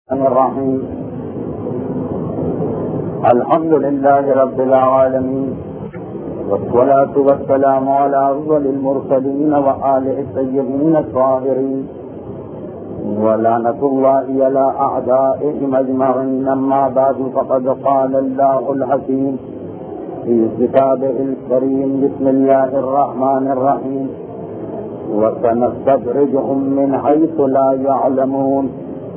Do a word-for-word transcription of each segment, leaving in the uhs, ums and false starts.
الرحيم الحمد لله رب العالمين والصلاة والسلام على أفضل المرسلين وآله الطيبين الطاهرين ولعنة الله على أعدائهم أجمعين. أما بعد فقد قال الله الحكيم في كتابه الكريم: بسم الله الرحمن الرحيم وسنستدرجهم من حيث لا يعلمون.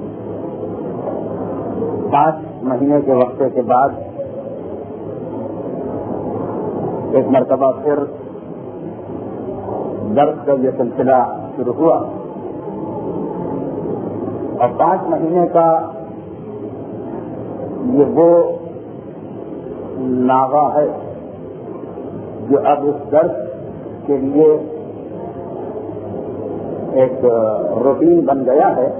پانچ مہینے کے وقفے کے بعد ایک مرتبہ پھر درس کا یہ سلسلہ شروع ہوا اور پانچ مہینے کا یہ وہ ناغہ ہے جو اب اس درس کے لیے ایک روٹین بن گیا ہے.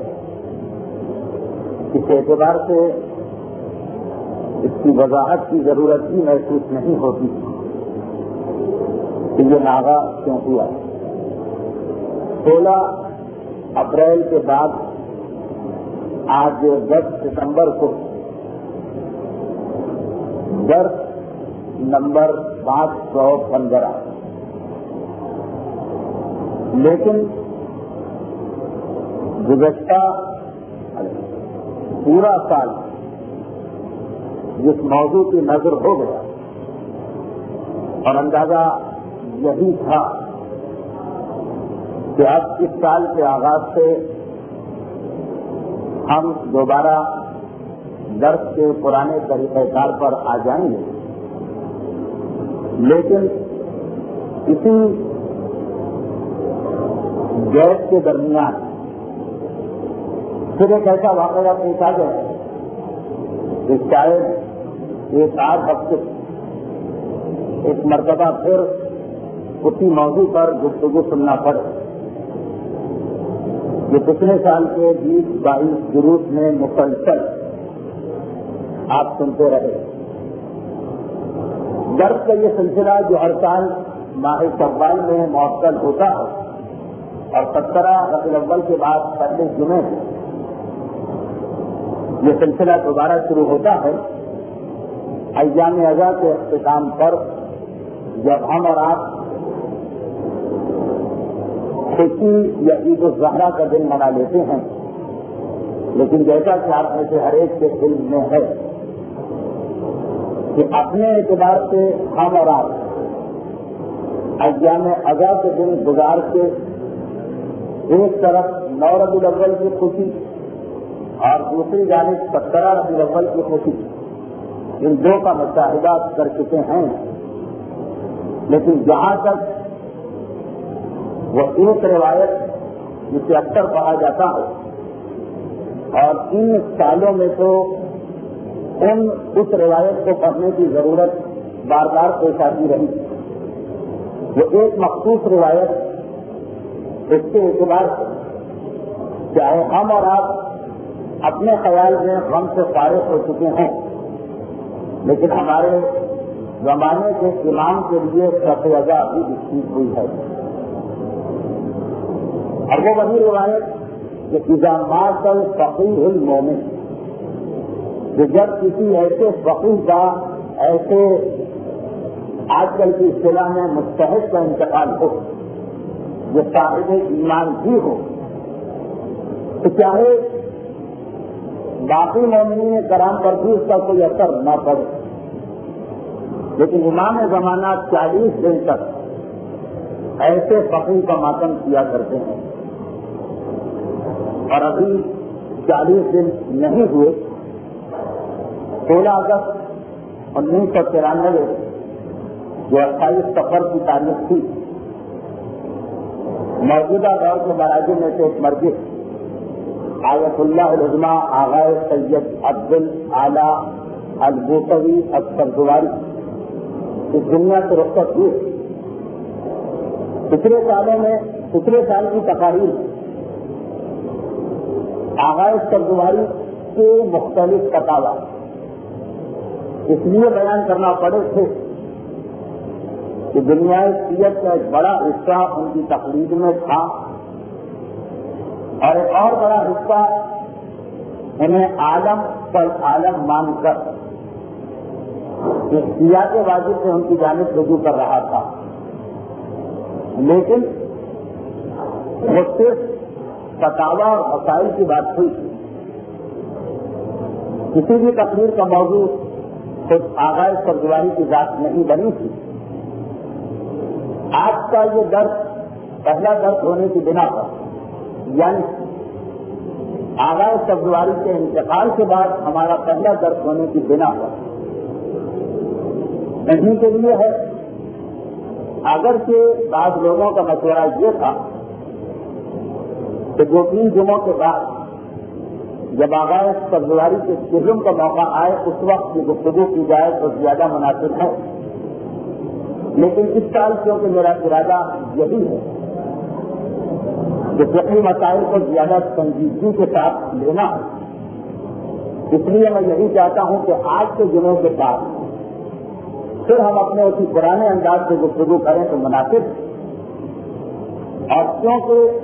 اس اعتبار سے اس کی وضاحت کی ضرورت بھی محسوس نہیں ہوتی کہ یہ ناغہ کیوں ہوا. سولہ اپریل کے بعد آج دس ستمبر کو درس نمبر پانچ سو پندرہ، لیکن گزشتہ پورا سال جس موضوع کی نظر ہو گیا اور اندازہ یہی تھا کہ اب اس سال کے آغاز سے ہم دوبارہ درس کے پرانے طریقہ کار پر آ جائیں گے، لیکن اسی گیپ کے درمیان پھر ایک ایسا واقعہ پیش آ گیا کہ شاید ایک آدھ ہفتے ایک مرتبہ پھر اسی موضوع پر گفتگو سننا پڑے. یہ پچھلے سال کے بیس بائیس دروس میں مسلسل آپ سنتے رہے. درس کا یہ سلسلہ جو ہر سال ماہ شوال میں معطل ہوتا ہے اور سترہ ربیع الاول کے بعد پہلے جمعے یہ سلسلہ دوبارہ شروع ہوتا ہے. ایام اضحیٰ کے اختتام پر جب ہم اور آپ خوشی یا عید الضحیٰ کا دن منا لیتے ہیں، لیکن جیسا کہ آپ میں سے ہر ایک کے دل میں ہے کہ اپنے اعتبار سے ہم اور آپ ایام اضحیٰ کے دن گزار کے ایک طرف نو ربیع الاول کی خوشی اور دوسری جانب سترہ ربیع الاول کی خوشی، ان دو کا مشاہدہ کر چکے ہیں. لیکن جہاں تک وہ ایک روایت جسے اکثر پڑھا جاتا ہے اور ان سالوں میں تو ان اس روایت کو پڑھنے کی ضرورت بار بار پیش آتی رہی، وہ ایک مخصوص روایت اس کے اعتبار سے چاہے ہم اور آپ اپنے خیال میں غم سے فارغ ہو چکے ہیں، لیکن ہمارے زمانے کے امام کے لیے شرط وضع بھی لکھی ہوئی ہے. اور وہ وہی روایت کہ اذا مات الفقیہ المومن، کہ جب کسی ایسے فقیہ کا، ایسے آج کل کی اصطلاح میں مجتہد کا انتقال ہو جو صاحب ایمان بھی ہو، تو چاہے باقی مومنین کرام پر بھی اس کا کوئی اثر نہ پڑے، لیکن امام زمانہ چالیس دن تک ایسے فقیر کا ماتم کیا کرتے ہیں. اور ابھی چالیس دن نہیں ہوئے. سولہ اگست انیس سو ترانوے جو اٹھائیس سفر کی تاریخ تھی، موجودہ دور کے مراجع میں سے ایک مرجع آیت اللہ العظمیٰ آغائے سید عبد الاعلیٰ البوسوی السردواری اس دنیا سے رخصت ہوئے. پچھلے سالوں میں پچھلے سال کی تقاریر آغائے سردواری کے مختلف فتاوی اس لیے بیان کرنا پڑے تھے کہ دنیائے سیرت کا ایک بڑا حصہ ان کی تقریر میں تھا اور ایک اور بڑا حصہ انہیں عالم فل عالم مان کر احتیاط واجب سے ان کی جانب رجوع کر رہا تھا، لیکن وہ صرف فتاوی اور مسائل کی بات ہوئی، کسی بھی تقریر کا موضوع خود آغاز سبزواری کی ذات نہیں بنی تھی۔ آج کا یہ درس پہلا درس ہونے کی بنا پر، یعنی آغاز سبزواری کے انتقال کے بعد ہمارا پہلا درس ہونے کی بنا پر انہیں کے لیے ہے۔ اگرچہ بعض لوگوں کا مشورہ یہ تھا کہ دو تین دنوں کے بعد جب آغاز سبزواری کے سلم کا موقع آئے اس وقت کی گفتگو کی جائے تو زیادہ مناسب ہے، لیکن اس سال کیونکہ میرا ارادہ یہی ہے کہ فقہی مسائل کو زیادہ سنجیدگی کے ساتھ لینا ہے، اس لیے میں یہی چاہتا ہوں کہ آج کے دنوں کے بعد پھر ہم اپنے اسی پرانے انداز سے گفتگو کریں تو مناسب، اور کیونکہ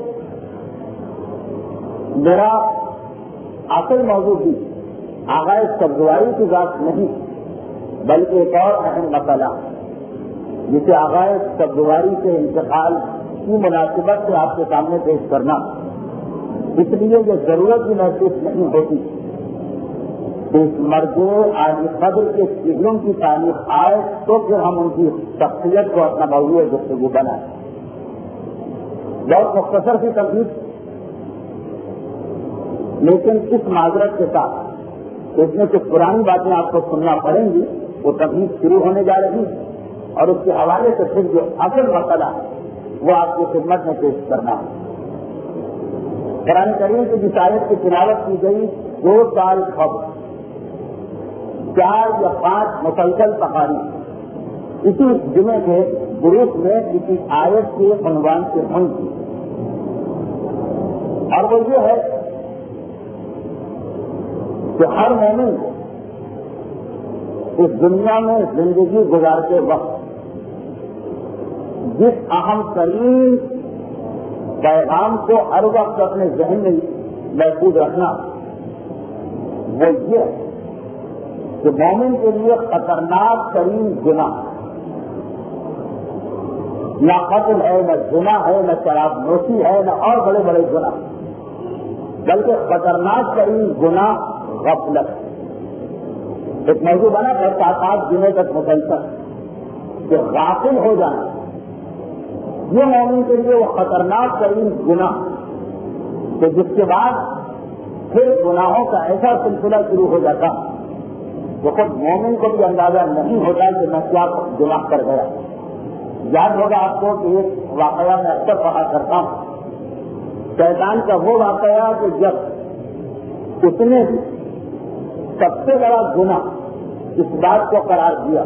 میرا اصل موضوع بھی آغاز سبزواری کی ذات نہیں بلکہ ایک اور اہم مسئلہ جسے آغاز سبزواری کے انتقال کی مناسبت سے آپ کے سامنے پیش کرنا، اس لیے یہ ضرورت بھی محسوس نہیں ہوتی کہ اس مرد عالی قدر کے سگلوں کی تاریخ آئے تو پھر ہم ان کی شخصیت کو اپنا موضوع گفتگو بنائیں۔ بہت مختصر سی تقریر، لیکن اس معذرت کے ساتھ اس میں کچھ پرانی باتیں آپ کو سننا پڑیں گی، وہ تقریر شروع ہونے جا رہی اور اس کے حوالے سے پھر جو اصل مسئلہ ہے وہ آپ کی خدمت میں پیش کرنا ہے۔ قرآن کریم کی جس آیت کی تلاوت کی گئی دو سال قبل چار یا پانچ مسلسل تقاریر اسی جمعے کے گروپ میں کسی آیت کے عنوان سے ہم کی، اور وہ یہ ہے کہ ہر مومن اس دنیا میں زندگی گزارتے وقت جس اہم ترین پیغام کو ہر وقت اپنے ذہن میں محفوظ رکھنا وہ یہ ہے کہ مومن کے لیے خطرناک ترین گناہ نہ قتل ہے، نہ زنا ہے، نہ شراب نوشی ہے، نہ اور بڑے بڑے گناہ، بلکہ خطرناک ترین گناہ غفلت۔ ایک موضوع بنا ہے سات آٹھ دنوں تک مسلسل کہ غافل ہو جانا، یہ مومن کے لیے وہ خطرناک ترین گناہ کہ جس کے بعد پھر گناہوں کا ایسا سلسلہ شروع ہو جاتا تو خود مومن کو بھی اندازہ نہیں ہوتا کہ میں کیا گناہ کر گیا۔ یاد ہوگا آپ کو کہ ایک واقعہ میں اکثر پڑھا کرتا ہوں، شیطان کا وہ واقعہ کہ جب اس نے بھی سب سے بڑا گناہ اس بات کو قرار دیا،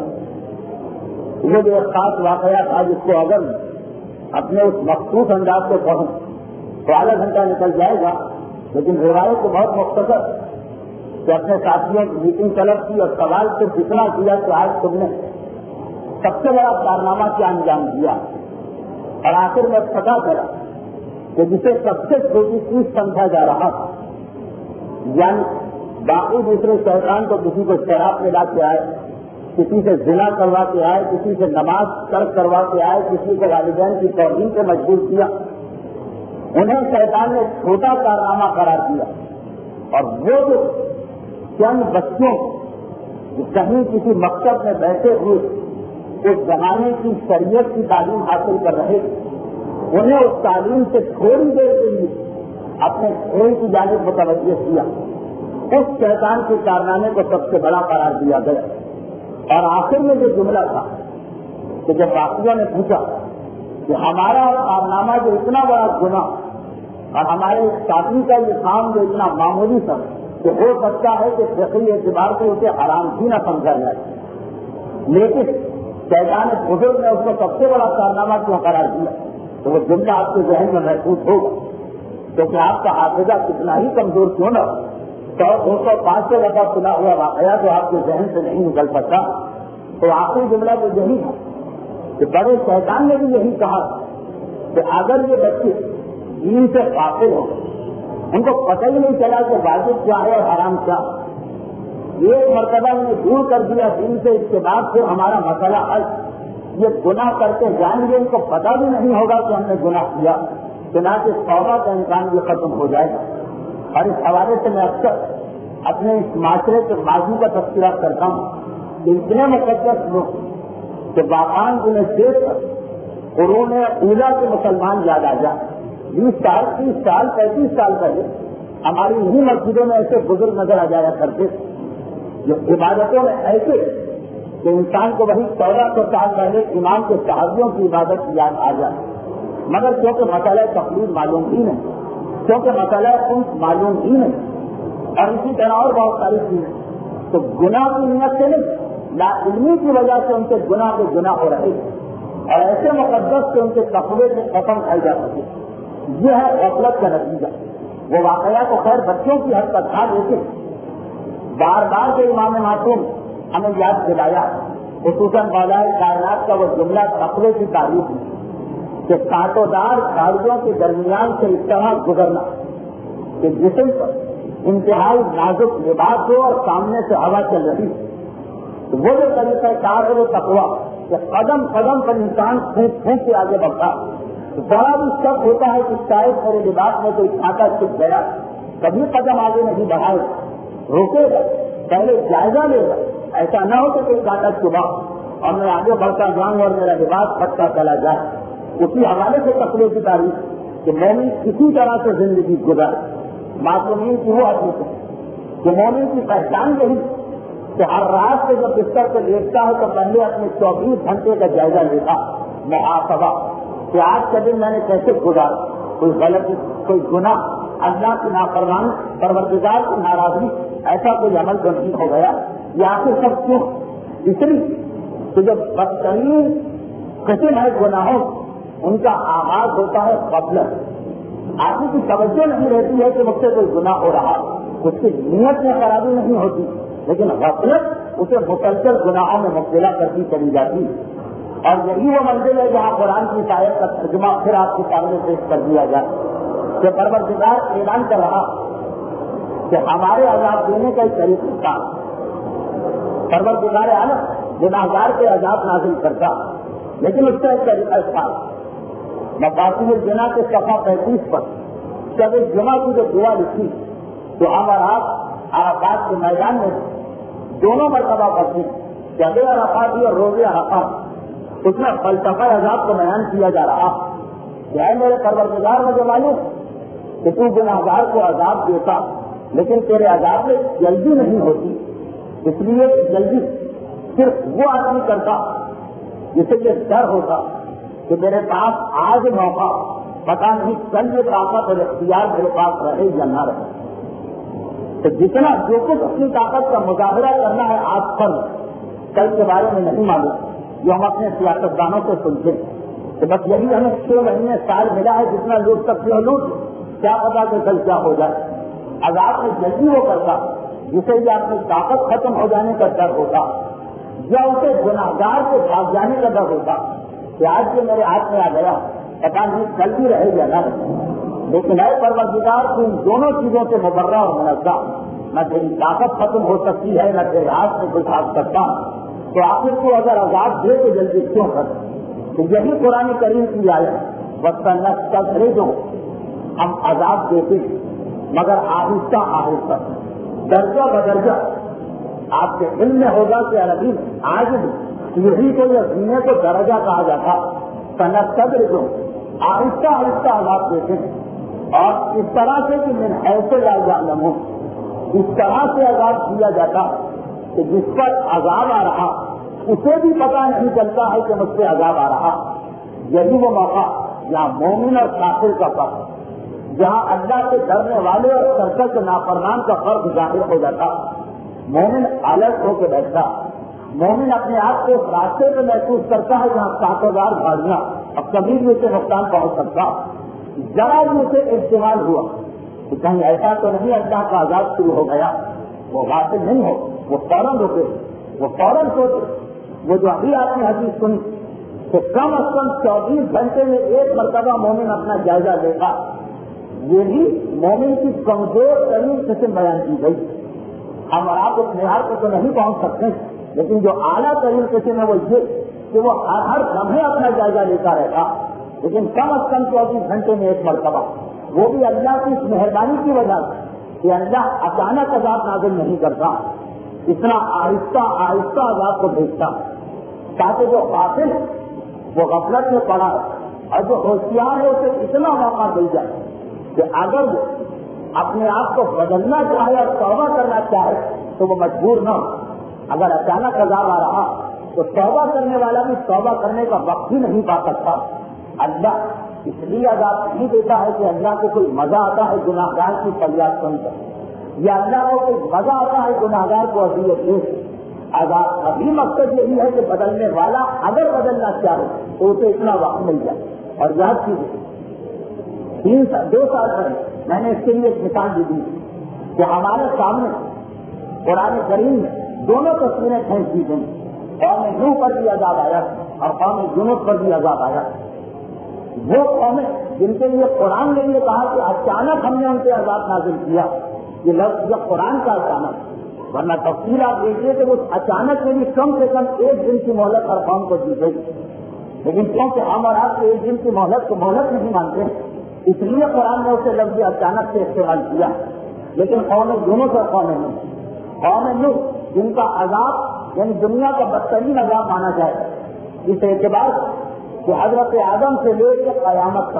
یہ جو ایک خاص واقعہ تھا جس کو اگر اپنے اس مخصوص انداز سے پڑھوں تو آدھا گھنٹہ نکل جائے گا، لیکن روایت تو بہت مختصر کہ اپنے ساتھیوں کی میٹنگ طلب کی اور سوال صرف اتنا کیا کہ آج تم نے سب سے بڑا کارنامہ کیا انجام دیا، اور آخر میں پتا چلا کہ جسے سب سے چھوٹی چیز سمجھا جا رہا تھا، یعنی باقی دوسرے شیطان کو کسی کو شراب پلا کے آئے، کسی سے زنا کروا کے آئے، کسی سے نماز ترک کروا کے آئے، کسی کو والدین کی توہین سے مجبور کیا، انہیں شیطان نے چھوٹا کارنامہ قرار دیا، اور وہ جو چند بچوں کہیں کسی مقصد میں بیٹھے ہوئے ایک زمانے کی شریعت کی تعلیم حاصل کر رہے تھے، انہیں اس تعلیم سے تھوڑی دیر کے لیے اپنے کھیل کی جانب متوجہ کیا، اس شیطان کے کارنامے کو سب سے بڑا قرار دیا گیا۔ اور آخر میں جو جملہ تھا کہ جب باقیوں نے پوچھا کہ ہمارا کارنامہ جو اتنا بڑا گناہ اور ہمارے ساتھی کا یہ کام جو اتنا معمولی تھا کہ ہو سکتا ہے کہ فقہی اعتبار سے اسے حرام بھی نہ سمجھا جائے، لیکن شیطان بزرگ نے اس کو سب سے بڑا کارنامہ کیوں قرار دیا، تو وہ جملہ آپ کے ذہن میں محفوظ ہوگا، کیونکہ آپ کا حافظہ کتنا ہی کمزور کیوں نہ سو دو سو پانچ سو دفعہ سنا ہوا واقعہ تو آپ کے ذہن سے نہیں نکل سکتا۔ تو آخری جملہ تو یہی ہے کہ بڑے شیطان نے بھی یہی کہا کہ اگر یہ بچے دین سے قاصر ہو ان کو پتہ ہی نہیں چلا کہ واجب کیا ہے اور حرام کیا. ایک مرتبہ انہیں دور کر دیا دین سے، اس کے بعد پھر ہمارا مسئلہ حل. یہ گناہ کرتے جائیں گے، ان کو پتہ بھی نہیں ہوگا کہ ہم نے گناہ کیا، چنانچہ توبہ کا امکان بھی ختم ہو جائے گا. اور اس حوالے سے میں اکثر اپنے اس معاشرے کے ماضی کا تذکرہ کرتا ہوں کہ اتنے مقدس لوگ کہ باقان انہیں دیکھ کر قرون اولا کے مسلمان یاد آ جائے. بیس سال تیس سال پینتیس سال پہلے ہماری انہیں مسجدوں میں ایسے بزرگ نظر آ جایا کرتے جو عبادتوں میں ایسے کہ انسان کو وہی چودہ سو سال پہلے امام کے صحابیوں کی عبادت یاد آ جائے. مگر کیونکہ مسئلہ تقلید معلوم ہی نہیں، کیونکہ مسئلہ انس معلوم ہی نہیں، اور اسی طرح اور بہت ساری چیزیں، تو گناہ کی نیت سے نہیں، لا علمی کی وجہ سے ان کے گناہ کے گناہ ہو رہے اور ایسے مقدس کہ ان کے تقوی سے ختم کھائی جا سکے. یہ ہے غفلت کا نتیجہ. وہ واقعہ تو خیر بچوں کی حد تک تھا، لیکن بار بار کے امام معصوم ہمیں یاد دلایا، خصوصاً بالائے کائنات کا وہ جملہ تقوی کی تعریف ہے کہ کانٹوں دار گاڑیوں کے درمیان سے اس طرح گزرنا کہ جسم پر انتہائی نازک لباس ہو اور سامنے سے ہوا چل رہی ہے. تو وہ جو طریقہ کار ہے وہ تقویٰ کہ قدم قدم پر انسان پھونک پھونک کے آگے بڑھتا. بڑا بھی شک ہوتا ہے کہ شاید میرے لباس میں کوئی کانٹا چھپ گیا، کبھی قدم آگے نہیں بڑھائے، روکے گا، پہلے جائزہ لے گا، ایسا نہ ہو کہ کوئی کانٹا چھپا اور میں آگے بڑھتا جاؤں اور میرا لباس پھٹتا چلا جائے. اسی حوالے سے تقوی کی تعریف کہ مومن کسی طرح سے زندگی گزارے. معصومین کی وہ حقیقت ہے کہ مومن کی پہچان یہی کہ ہر رات سے جب بستر سے لیٹتا ہے تو پہلے اپنے چوبیس گھنٹے کا جائزہ لیتا، محاسبہ کہ آج کا دن میں نے کیسے گزارا، کوئی غلطی، کوئی گناہ، اللہ کی نافرمانی، پروردگار کی ناراضگی، ایسا کوئی عمل تو نہیں ہو گیا. یہ آخر سب کیوں؟ اس لیے کہ جب بدترین قسم ہے گناہوں ان کا آغاز ہوتا ہے غفلت. آدمی کی توجہ نہیں رہتی ہے کہ مجھ سے کوئی گناہ ہو رہا، اس کی نیت میں خرابی نہیں ہوتی، لیکن غفلت اسے مسلسل گناہوں میں مبتلا کرتی چلی جاتی. اور یہی وہ منزل ہے جہاں قرآن کی آیت کا ترجمہ پھر آپ کے سامنے پیش کر دیا جائے کہ پروردگار اعلان کر رہا کہ ہمارے عذاب دینے کا ایک طریقہ تھا. پروردگار عالم گناہگار کے عذاب نازل کرتا، لیکن اس کا ایک طریقہ تھا. مقاصد الجنا کے صفحہ پینتیس پر جب اس جمعہ کی جو دعا لکھی تو ہم اور آپ عرفات کے میدان میں دونوں مرتبہ پڑھتے کہ اگلے عرفات اور روزے عرفات اس میں فلسفہ عذاب کو بیان کیا جا رہا کہ اے میرے پروردگار مجھے معلوم کہ تو گناہگار کو عذاب دیتا، لیکن تیرے عذاب میں جلدی نہیں ہوتی، اس لیے جلدی صرف وہ آدمی کرتا جسے یہ ڈر ہوتا کہ میرے پاس آج موقع، پتا نہیں کل یہ طاقت اور اختیار میرے پاس رہے یا نہ رہے. تو جتنا جو کچھ اپنی طاقت کا مظاہرہ کرنا ہے آج پر، کل کے بارے میں نہیں معلوم. جو ہم اپنے سیاستدانوں سے سنتے کہ بس یہی ہمیں چھ مہینے سال ملا ہے، جتنا لوٹ سکتے ہو لوٹ، کیا پتا کہ کل کیا ہو جائے. عذاب میں جلدی وہ کرتا جسے یہ اپنی طاقت ختم ہو جانے کا ڈر ہوتا، یا اسے گناہگار سے بھاگ جانے کا ڈر ہوتا کہ آج جو میرے ہاتھ میں آ گیا پتا نہیں کل بھی رہے یا نہ رہے. لیکن اے پروردگار تو ان دونوں چیزوں سے مبرہ اور منزہ، نہ تیری طاقت ختم ہو سکتی ہے نہ تیرے ہاتھ میں کوئی بھاگ سکتا، تو آخر کو اگر عذاب دے تو جلدی کیوں کر. تو یہی قرآن کریم کی آیت وقت نہ جو ہم عذاب دیتے مگر آہستہ آہستہ درجہ بدرجہ. آپ کے علم میں ہوگا کہ عربی آج سیڑھی کو یا زینے کو درجہ کہا جاتا. صنعت قدر جو آہستہ آہستہ عذاب دیتے ہیں اور اس طرح سے کہ من ایسے لازم ہوں، اس طرح سے عذاب دیا جاتا کہ جس پر عذاب آ رہا اسے بھی پتا نہیں چلتا ہے کہ مجھ سے عذاب آ رہا. یہی وہ موقع جہاں مومن اور کافر کا فرق، جہاں اللہ سے ڈرنے والے اور سرکش نافرمان کا فرق ظاہر ہو جاتا. مومن الگ ہو کے بیٹھتا، مومن اپنے آپ کو اس راستے میں محسوس کرتا ہے جہاں سات ہزار گاڑیاں اب کبھی بھی اسے نقصان پہنچ سکتا. ذرا بھی اسے استعمال ہوا کہ کہیں ایسا تو نہیں اللہ کا عذاب شروع ہو گیا، وہ غافل نہیں ہو، وہ فوراً رکے، وہ فوراً سوچے. وہ جو ابھی آپ نے حدیث سنی کہ کم از کم چوبیس گھنٹے میں ایک مرتبہ مومن اپنا جائزہ لے گا یہ بھی مومن کی کمزور ترین قسم بیان کی گئی. ہم اور آپ اس معیار کو تو نہیں پہنچ سکتے، لیکن جو اعلیٰ ترین قسم ہے وہ یہ کہ وہ ہر ہر لمحے اپنا جائزہ لیتا رہتا، لیکن کم از کم چوبیس گھنٹے میں ایک مرتبہ، وہ بھی اللہ کی اس مہربانی کی وجہ سے کہ اللہ اچانک عذاب نازل نہیں کرتا، اتنا آہستہ آہستہ عذاب کو بھیجتا تاکہ جو قاتل وہ غفلت میں پڑا اور جو ہوشیار ہے اسے اتنا موقع مل جائے کہ اگر وہ اپنے آپ کو بدلنا چاہے اور توبہ کرنا چاہے تو وہ مجبور نہ ہو. اگر اچانک عذاب آ رہا تو توبہ کرنے والا بھی توبہ کرنے کا وقت ہی نہیں پا سکتا. اللہ اس لیے عذاب نہیں دیتا ہے کہ اللہ کو کوئی مزہ آتا ہے گناہ گار کی فریاد سن کر، یا اللہ کو کوئی مزہ آتا ہے گناہ گار کو اذیت دے. عذاب کا بھی مقصد یہی ہے کہ بدلنے والا اگر بدلنا چاہے تو اسے اتنا وقت مل جائے. اور یاد کیجیے تین سال دو سال پہلے میں نے اس کے لیے ایک مثال دی دی کہ ہمارے سامنے قرآن کریم میں دونوں تصویریں کھینچ دی گئی. قوم نوح پر بھی عذاب آیا اور قوم یونس پر بھی عذاب آیا. وہ قومیں جن کے لیے قرآن نے یہ کہا کہ اچانک ہم نے ان پہ عذاب نازل کیا، یہ لفظ یہ قرآن کا اچانک، ورنہ تفصیل آپ دیکھیے کہ وہ اچانک میں بھی کم سے کم ایک دن کی مہلت ہر قوم کو دی گئی. لیکن کیونکہ ہم اور آپ ایک دن کی مہلت کو مہلت نہیں مانتے، اس لیے قرآن نے اسے لفظ اچانک سے استعمال کیا. لیکن قوم یونس اور قوم نوح قوم نوح جن کا عذاب یعنی دنیا کا بدترین عذاب مانا جائے اس اعتبار کہ حضرت آدم سے لے کے قیامت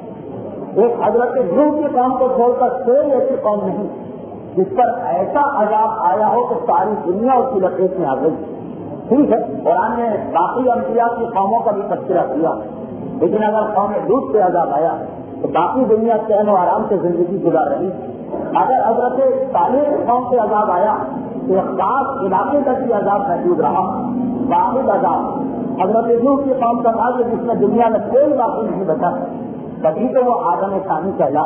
تک ایک حضرت نوح کی قوم کو چھوڑ کر کوئی ایسی قوم نہیں جس پر ایسا عذاب آیا ہو کہ ساری دنیا اس کی لپیٹ میں آ گئی. ٹھیک ہے قرآن نے باقی انبیاء کی قوموں کا بھی تذکرہ کیا، لیکن اگر قوم لوط پہ عذاب آیا تو باقی دنیا چین و آرام سے زندگی گزار رہی. اگر حضرت صالح کی قوم سے عذاب آیا تو ایک خاص علاقے تک بھی عذاب محدود رہا. باقی عذاب حضرت نوح کی قوم کا تھا کہ جس میں دنیا میں کوئی باقی نہیں بچا، تبھی تو وہ آدم ثانی کہلا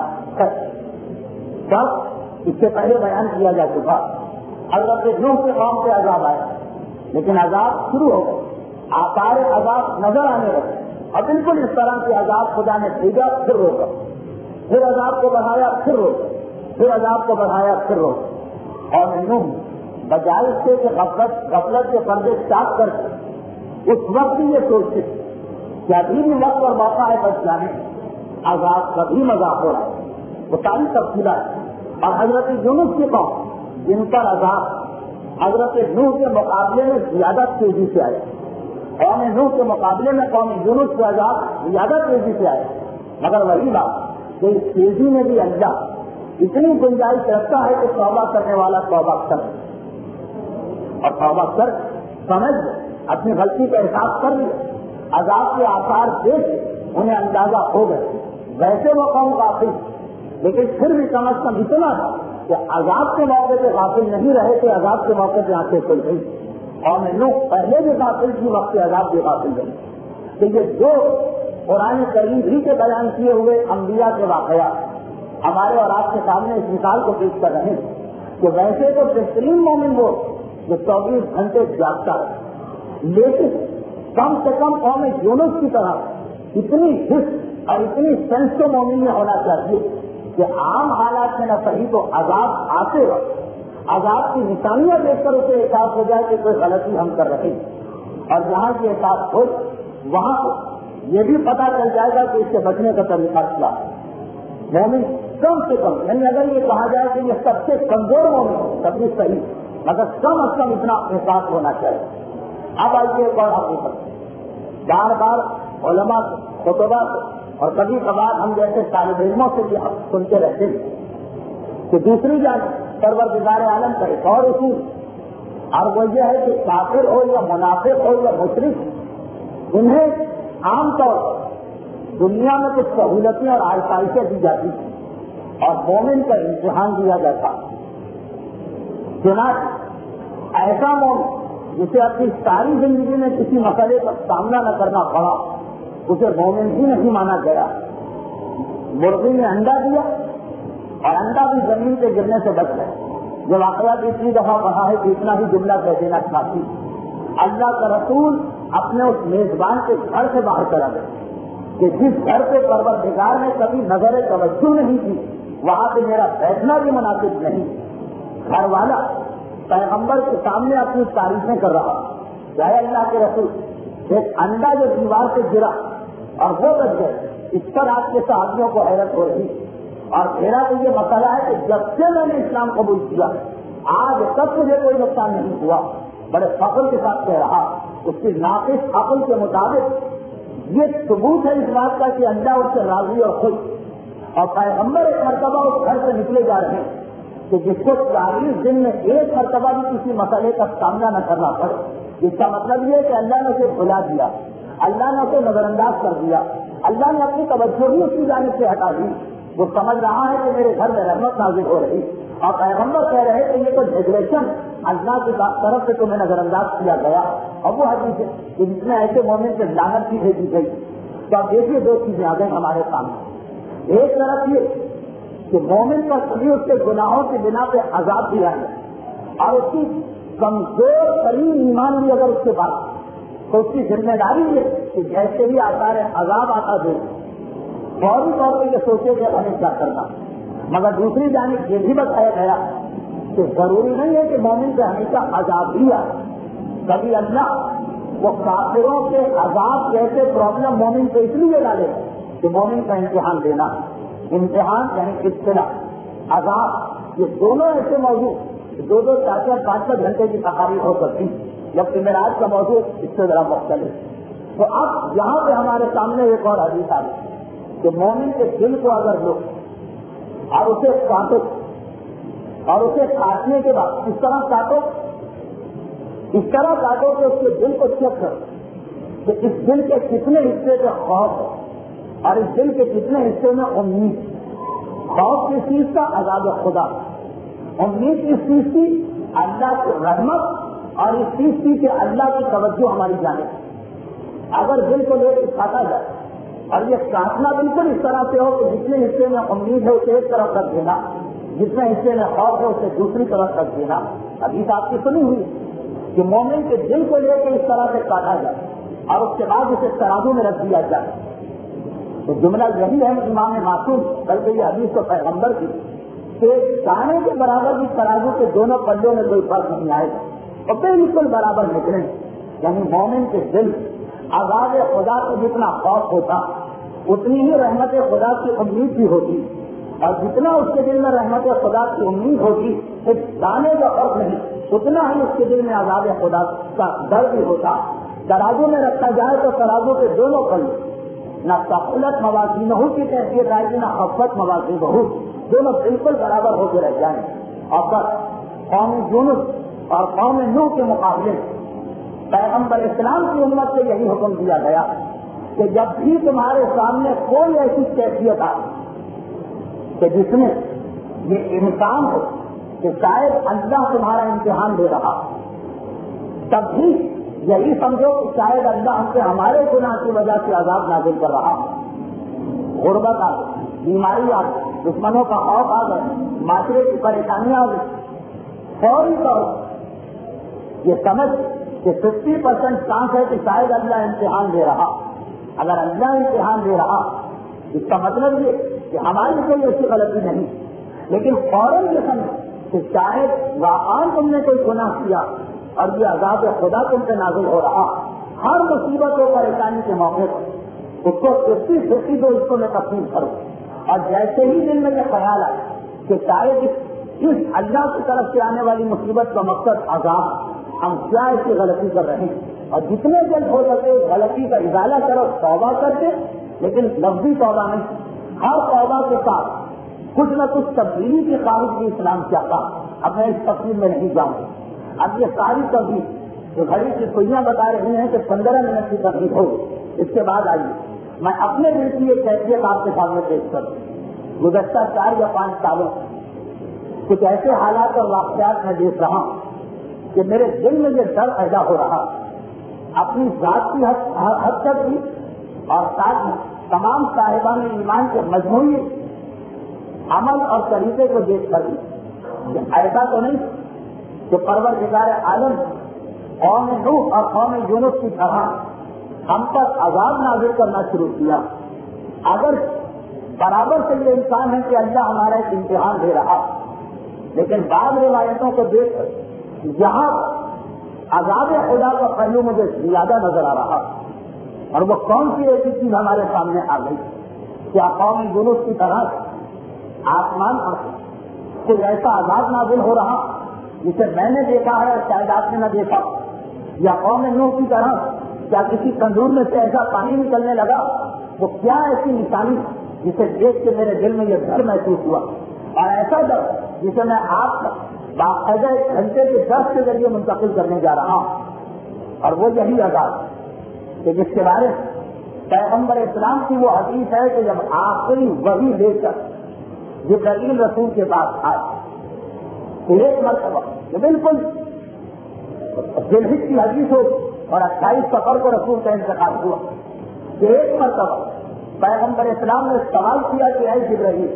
سب اس سے پہلے بیان کیا جا چکا. حضرت نوح کی قوم سے عذاب آیا لیکن عذاب شروع ہو گئے، آثار عذاب نظر آنے لگے اور بالکل اس طرح کے عذاب خدا نے بھیجا پھر روکا، پھر عذاب کو بڑھایا پھر روکا، پھر عذاب کو بڑھایا پھر روکا. اور نوح بجائے اس سے کہ غفلت غفلت کے پردے چاک کر کے اس وقت بھی یہ سوچتے کہ ابھی بھی وقت اور موقع ہے بچ جانے، عذاب کا بھی مذاق ہو رہا ہے، وہ ساری تفصیلات. اور حضرت یونس کی قوم جن پر عذاب حضرت نوح کے مقابلے میں زیادہ تیزی سے آیا، قوم نوح کے مقابلے میں قوم یونس کے عذاب زیادہ تیزی سے آئے. مگر وہی بات کہ اس تیزی میں بھی اللہ اتنی گنجائش رکھتا ہے کہ توبہ کرنے والا توبہ کر اور توبہ کر سمجھ اپنی غلطی کا احساس کر لیا، عذاب کے آثار دیکھ انہیں اندازہ ہو گئے. ویسے وہ قوم غافل، لیکن پھر بھی کم از کم اتنا تھا کہ عذاب کے موقع پہ غافل نہیں رہے کہ عذاب کے موقع پہ آنکھیں کھل گئی. اور میں لوگ پہلے بھی غافل کی وقت عذاب بھی غافل رہے. کہ یہ جو قرآن کریم ہی کے بیان کیے ہوئے انبیاء کے واقعات ہمارے اور آپ کے سامنے اس مثال کو پیش کر رہے ہیں کہ ویسے تو بہترین مومن وہ جو چوبیس گھنٹے جاگتا ہے، لیکن کم سے کم قوم یونس کی طرح اتنی حس اور اتنی سینس تو مومن میں ہونا چاہیے کہ عام حالات میں نہ صحیح تو عذاب آتے وقت عذاب کی نشانیاں دیکھ کر اسے احساس ہو جائے کہ کوئی غلطی ہم کر رہے ہیں، اور جہاں کی احساس ہو وہاں یہ بھی پتا چل جائے گا کہ اس سے بچنے کا طریقہ کیا ہے. مومن کم سے کم یعنی اگر یہ کہا جائے کہ یہ سب سے کمزور مومن ہے تب بھی صحیح، مگر کم از کم اتنا احساس ہونا چاہیے. اب آئیے ایک اور حقیقت، بار بار علماء سے خطبہ سے اور کبھی کبھار ہم جیسے طالب علموں سے بھی سنتے رہتے ہیں کہ دوسری جانب پروردگار عالم کا ایک اور اصول، اور وہ یہ ہے کہ کافر ہو یا منافق ہو یا مشرک انہیں عام طور پر دنیا میں کچھ سہولتیں اور آسائشیں دی جاتی ہیں اور مومن کا امتحان دیا جاتا. چنانچہ ایسا مومن جسے اپنی ساری زندگی میں کسی مسئلے کا سامنا نہ کرنا پڑا اسے مومن ہی نہیں مانا گیا. مرغی نے انڈا دیا اور انڈا بھی زمین پہ گرنے سے بچ گئے. جو واقعات اتنی دفعہ پڑھا ہے کہ اتنا ہی جملہ کہہ دینا چاہتی. اللہ کا رسول اپنے اس میزبان کے گھر سے باہر چلا گیا کہ جس گھر پہ پروردگار نے کبھی نظر توجہ نہیں کی وہاں پہ میرا بیٹھنا بھی مناسب نہیں. گھر والا پیغمبر کے سامنے اپنی تعریفیں کر رہا کہ اے اللہ کے رسول, ایک انڈا جو دیوار سے گرا اور وہ بچ گئے, اس پر آپ کے صحابیوں کو حیرت ہو رہی. اور میرا تو یہ مسئلہ ہے کہ جب سے میں نے اسلام قبول کیا آج تک مجھے کوئی نقصان نہیں ہوا. بڑے فخر کے ساتھ کہہ رہا, اس کی ناقص عقل کے مطابق یہ ثبوت ہے اس بات کا کہ اللہ اس سے راضی اور خوش. اور پیغمبر ایک مرتبہ اس گھر سے نکلے جا رہے ہیں کہ جس کو چالیس دن میں ایک مرتبہ بھی کسی مسئلے کا سامنا نہ کرنا پڑے. اس کا مطلب یہ ہے کہ اللہ نے اسے بھلا دیا, اللہ نے اسے نظر انداز کر دیا, اللہ نے اپنی توجہ بھی اس کی جانب سے ہٹا دی. وہ سمجھ رہا ہے کہ میرے گھر میں رحمت نازل ہو رہی, اور پیغمبر کہہ رہے کہ یہ تو ڈیگریشن اللہ کی طرف سے تمہیں نظر انداز کیا گیا. اب وہ حدیث ہے کہ جس میں ایسے مومن سے لعنت کی بھیجی گئی. تو اب دیکھیے دو چیزیں آ گئی ہمارے سامنے. ایک طرف یہ کہ مومن کا کبھی اس کے گناہوں کی بنا پہ عذاب دیا ہے, اور اس کی کمزور ترین ایمان بھی اگر اس کے پاس, تو اس کی ذمہ داری ہے کہ جیسے ہی آثار عذاب آتا دے فوری طور پہ یہ سوچے کہ ہمیں کیا کرنا. مگر دوسری جانب یہ بھی بتایا گیا کہ ضروری نہیں ہے کہ مومن سے ہمیشہ عذاب بھی آئے. کبھی اللہ وہ کافروں کے عذاب جیسے پرابلم مومن کو اس لیے ڈالے کہ مومن کا امتحان دینا. امتحان یعنی ابتلا, عذاب, یہ دونوں ایسے موضوع دو دو چار چار پانچ پانچ گھنٹے کی تقاریر ہو سکتی, جبکہ معراج کا موضوع اس سے ذرا مختلف. تو اب یہاں پہ ہمارے سامنے ایک اور حدیث آ گئی کہ مومن کے دل کو اگر لو اور اسے کاٹو, اور اسے کاٹنے کے بعد اس طرح کاٹو اس طرح کاٹو کہ اس کے دل کو چیک کرو کہ اس دل کے کتنے حصے پہ خوف ہے اور اس دل کے کتنے حصے میں امید. خوف کس چیز کا؟ عذاب خدا. امید کس چیز کی؟ اللہ کی رحمت, اور اس چیز کی کہ اللہ کی توجہ ہماری جانب. اگر دل کو لے کے کاٹا جائے اور یہ کاٹنا بالکل اس طرح سے ہو کہ جتنے حصے میں امید ہے اسے ایک طرف رکھ دینا, جتنے حصے میں خوف ہے اسے دوسری طرف رکھ دینا. ابھی آپ کی سنی ہوئی کہ مومن کے دل کو لے کے اس طرح سے کاٹا جائے اور اس کے بعد اسے ترازو میں رکھ دیا جائے. تو جملہ یہی ہے امام معصوم, بلکہ یہ حدیث تو پیغمبر کی, کہ دانے کے برابر بھی ترازو کے دونوں پلوں میں کوئی فرق نہیں آئے گا اور بالکل برابر نکلیں. یعنی مومن کے دل عذاب خدا سے جتنا خوف ہوتا اتنی ہی رحمت خدا کی امید بھی ہوتی, اور جتنا اس کے دل میں رحمت خدا کی امید ہوتی اس دانے کا فرق نہیں, اتنا ہی اس کے دل میں عذاب خدا کا ڈر بھی ہوتا. ترازو میں رکھا جائے تو ترازو کے دونوں پل نہ ثقلت موازین ہو کی کیفیت آئے گی, نہ خفت موازین ہو, دونوں بالکل برابر ہو کے رہ جائیں. اور بس قوم یونس اور قوم نوح کے مقابلے پیغمبر اسلام کی امت سے یہی حکم دیا گیا کہ جب بھی تمہارے سامنے کوئی ایسی کیفیت آئے کہ جس میں یہ امکان ہو کہ شاید اللہ تمہارا امتحان دے رہا, تب بھی یہی سمجھو کہ شاید اللہ ہم سے ہمارے گناہ کی وجہ سے عذاب نازل کر رہا. غربت آ گئی, بیماری آ گئی, دشمنوں کا خوف آ گئے, معاشرے کی پریشانیاں آ گئی, فوری طور یہ سمجھ کہ ففٹی پرسینٹ چانس ہے کہ شاید اللہ امتحان دے رہا. اگر اللہ امتحان دے رہا اس کا مطلب یہ کہ ہماری کوئی ایسی غلطی نہیں, لیکن فوراً یہ سمجھ کہ شاید واقعی تم نے کوئی گناہ کیا اور یہ عذاب خدا تم سے نازل ہو رہا. ہر مصیبت و پریشانی کے موقع پر اس کو ففٹی ففٹی دو حصوں میں تقسیم کرو, اور جیسے ہی دل میں یہ خیال آئے کہ شاید اس اللہ کی طرف سے آنے والی مصیبت کا مقصد عذاب, ہم کیا اس کی غلطی کر رہے ہیں, اور جتنے جلد ہو سکے غلطی کا ازالہ کرو, توبہ کرتے, لیکن لفظی توبہ نہیں, ہر توبہ کے ساتھ کچھ نہ کچھ تبدیلی کی خواہش بھی اسلام چاہتا. اب میں اس تفصیل میں نہیں جاؤں. اب یہ ساری تبدیل جو گھڑی کی سوئیاں بتا رہی ہیں کہ پندرہ منٹ کی تبدیل ہو, اس کے بعد آئیے میں اپنے دل کی ایک کیفیت آپ کے سامنے پیش کروں. گزشتہ چار یا پانچ سالوں کچھ ایسے حالات اور واقعات میں دیکھ رہا ہوں کہ میرے دل میں یہ ڈر پیدا ہو رہا, اپنی ذات کی حد تک بھی اور ساتھ میں تمام صاحبان ایمان کے مجموعی عمل اور طریقے کو دیکھ کر بھی ایسا تو نہیں کہ پروردگار عالم قوم نوح اور قوم یونس کی طرح ہم پر عذاب نازل کرنا شروع کیا اگر برابر سے یہ انسان ہے کہ اللہ ہمارا ایک امتحان دے رہا، لیکن بعض روایتوں کو دیکھ کر یہاں عذاب خدا کا پہلو مجھے زیادہ نظر آ رہا، اور وہ کون سی ایسی چیز ہمارے سامنے آ گئی؟ کیا قوم یونس کی طرح آسمان پر کوئی ایسا عذاب نازل ہو رہا جسے میں نے دیکھا ہے اور شاید آپ نے نہ دیکھا؟ یا قوم نوح کی طرح کیا کسی تندور میں سے ایسا پانی نکلنے لگا؟ وہ کیا ایسی نشانی جسے دیکھ کے میرے دل میں یہ ڈر محسوس ہوا، اور ایسا ڈر جسے میں آپ کا باقاعدہ ایک گھنٹے کے درس کے ذریعے منتقل کرنے جا رہا ہوں، اور وہ یہی عذاب کہ جس کے بارے پیغمبر اسلام کی وہ حدیث ہے کہ جب آخری وحی لے کر جبرائیل رسول کے پاس آئے، ایک مرتبہ بالکل ذوالحجہ کی حدیث ہو اور اٹھائیس سفر کو رسول کا انتقال ہوا کہ ایک مرتبہ پیغمبر اسلام نے سوال کیا کہ اے جبرائیل،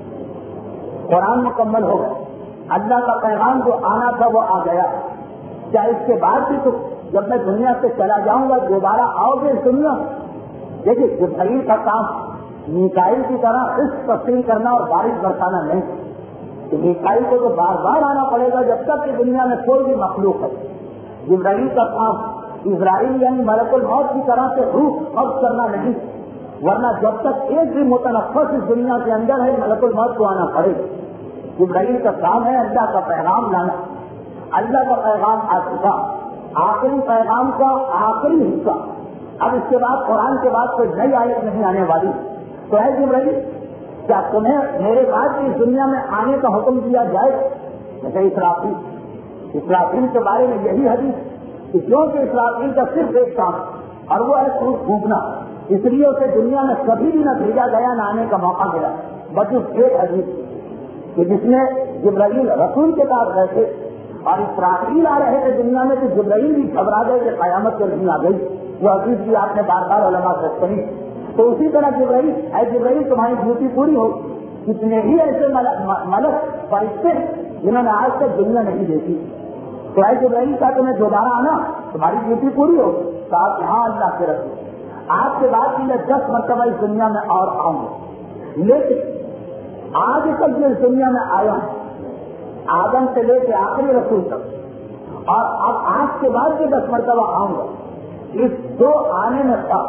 قرآن مکمل ہو گیا، اللہ کا پیغام جو آنا تھا وہ آ گیا، کیا اس کے بعد بھی تو جب میں دنیا سے چلا جاؤں گا دوبارہ آؤ گے اس دنیا؟ دیکھیے جبرائیل کا کام میکائیل کی طرح اس تفصیل کرنا اور بارش برسانا نہیں کہ میکائیل کو تو بار بار آنا پڑے گا جب تک کہ دنیا میں کوئی بھی مخلوق ہے۔ جبرائیل کا کام اسرائیل یعنی ملک الموت کی طرح سے روح قبض کرنا نہیں، ورنہ جب تک ایک بھی متنفس اس دنیا کے اندر ہے ملک الموت کو آنا پڑے گا۔ جبرائیل کا کام ہے اللہ کا پیغام لانا، اللہ کا پیغام آ چکا، آخری پیغام کا آخری حصہ، اب اس کے بعد قرآن کے بعد کوئی نئی آیت نہیں آنے والی، تو ہے جبرائیل کیا تمہیں میرے بعد اس دنیا میں آنے کا حکم دیا جائے؟ جیسے اسرافیل اسرافیل کے بارے میں یہی حدیث کہ کیونکہ اسرافیل کا صرف ایک کام اور وہ ہے سور پھونکنا، اس لیے اسے دنیا میں کبھی بھی نہ بھیجا گیا نہ آنے کا موقع ملا، بس اس ایک حدیث کہ جس میں جبرائیل رسول کے پاس رہے تھے اور اسرافیل آ رہے تھے دنیا میں، تو جبرائیل بھی گھبرا گئے کہ قیامت کے دن آ گئی، وہ حدیث بھی آپ نے بار بار علماء سے سنی۔ تو اسی طرح جبرائیل اے جبرائیل تمہاری ڈیوٹی پوری ہو، کتنے ہی ایسے ملک فرشتے جنہوں نے آج تک دنیا نہیں دیکھی، تو اے جبرائیل کا تمہیں دوبارہ آنا، تمہاری ڈیوٹی پوری ہو۔ کہا کہ ہاں اللہ کے رسول، آج کے بعد میں دس مرتبہ اس دنیا میں اور آؤں گا، لیکن آج تک جو اس دنیا میں آیا ہوں آدم سے لے کے آخری رسول تک، اور اب آج کے بعد جو دس مرتبہ آؤں گا، اس دو آنے میں تھا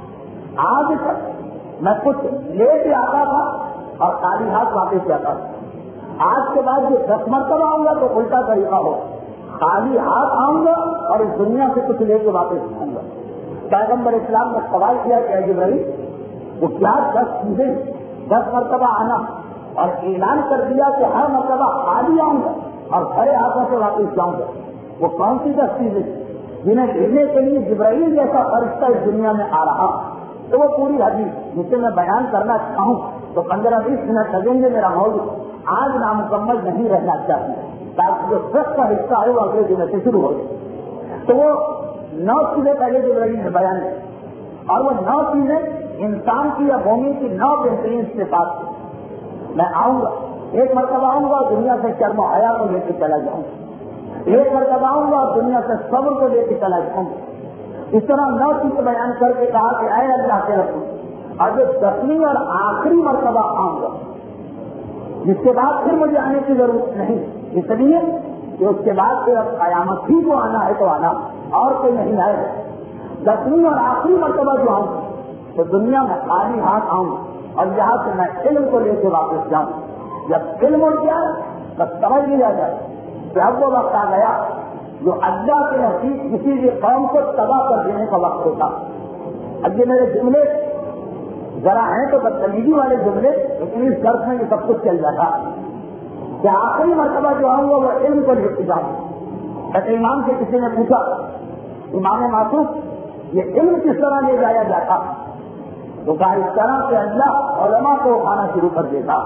آج تک میں کچھ لے کے آتا تھا اور خالی ہاتھ واپس جاتا تھا، آج کے بعد جو دس مرتبہ آؤں گا تو الٹا طریقہ ہو، خالی ہاتھ آؤں گا اور اس دنیا سے کچھ لے کے واپس جاؤں گا۔ پیغمبر اسلام نے سوال کیا کہ جبرائیل وہ کیا دس چیزیں دس مرتبہ آنا اور اعلان کر دیا کہ ہر مرتبہ خالی آؤں گا اور بھرے ہاتھوں سے واپس جاؤں گا، وہ کون سی دس چیزیں جنہیں لینے کے لیے جبرائیل جیسا فرشتہ اس دنیا میں آ رہا؟ تو وہ پوری حدیث جسے میں بیان کرنا چاہوں تو پندرہ بیس منٹ لگیں گے، میرا موضوع آج نامکمل نہیں رہنا چاہیے تاکہ جو سب کا حصہ ہے وہ اگلے دن سے شروع ہو جائے۔ تو وہ نو چیزیں پہلے جبرائیل نے بیان کی، اور وہ نو چیزیں انسان کی یا بھومی کی نو بہترین صفات۔ میں آؤں گا، ایک مرتبہ آؤں گا دنیا سے شرم و حیا کو لے کے چلا جاؤں گا، ایک مرتبہ آؤں گا دنیا سے صبر کو لے کے چلا جاؤں گا۔ اس طرح نو چیز بیان کر کے کہا کہ اے اللہ کے رسول، اور جو دسویں اور آخری مرتبہ آؤں گا جس کے بعد پھر مجھے آنے کی ضرورت نہیں، اس لیے کہ اس کے بعد پھر اب قیامت ہی کو آنا ہے تو آنا، اور کوئی نہیں آئے۔ دسویں اور آخری مرتبہ جو آؤں گا تو دنیا میں خالی ہاتھ آؤں گا اور یہاں سے میں علم کو لے کے واپس جاؤں۔ جب علم اٹھ گیا تب سمجھ لیا جائے کہ اب وہ وقت آ گیا جو اللہ کے نزدیک کسی بھی قوم کو تباہ کر دینے کا وقت ہوتا۔ اب یہ میرے جملے ذرا ہیں تو بدتمیزی والے جملے، لیکن اس درس میں یہ سب کچھ چل جاتا کہ آخری مرتبہ جو آؤں گا وہ علم کو لے کے جاؤں۔ ایسے امام سے کسی نے پوچھا، امام معصوم یہ علم کس طرح لے جایا جاتا؟ تو کہا اس طرح سے اللہ علماء کو اٹھانا شروع کر دیتا۔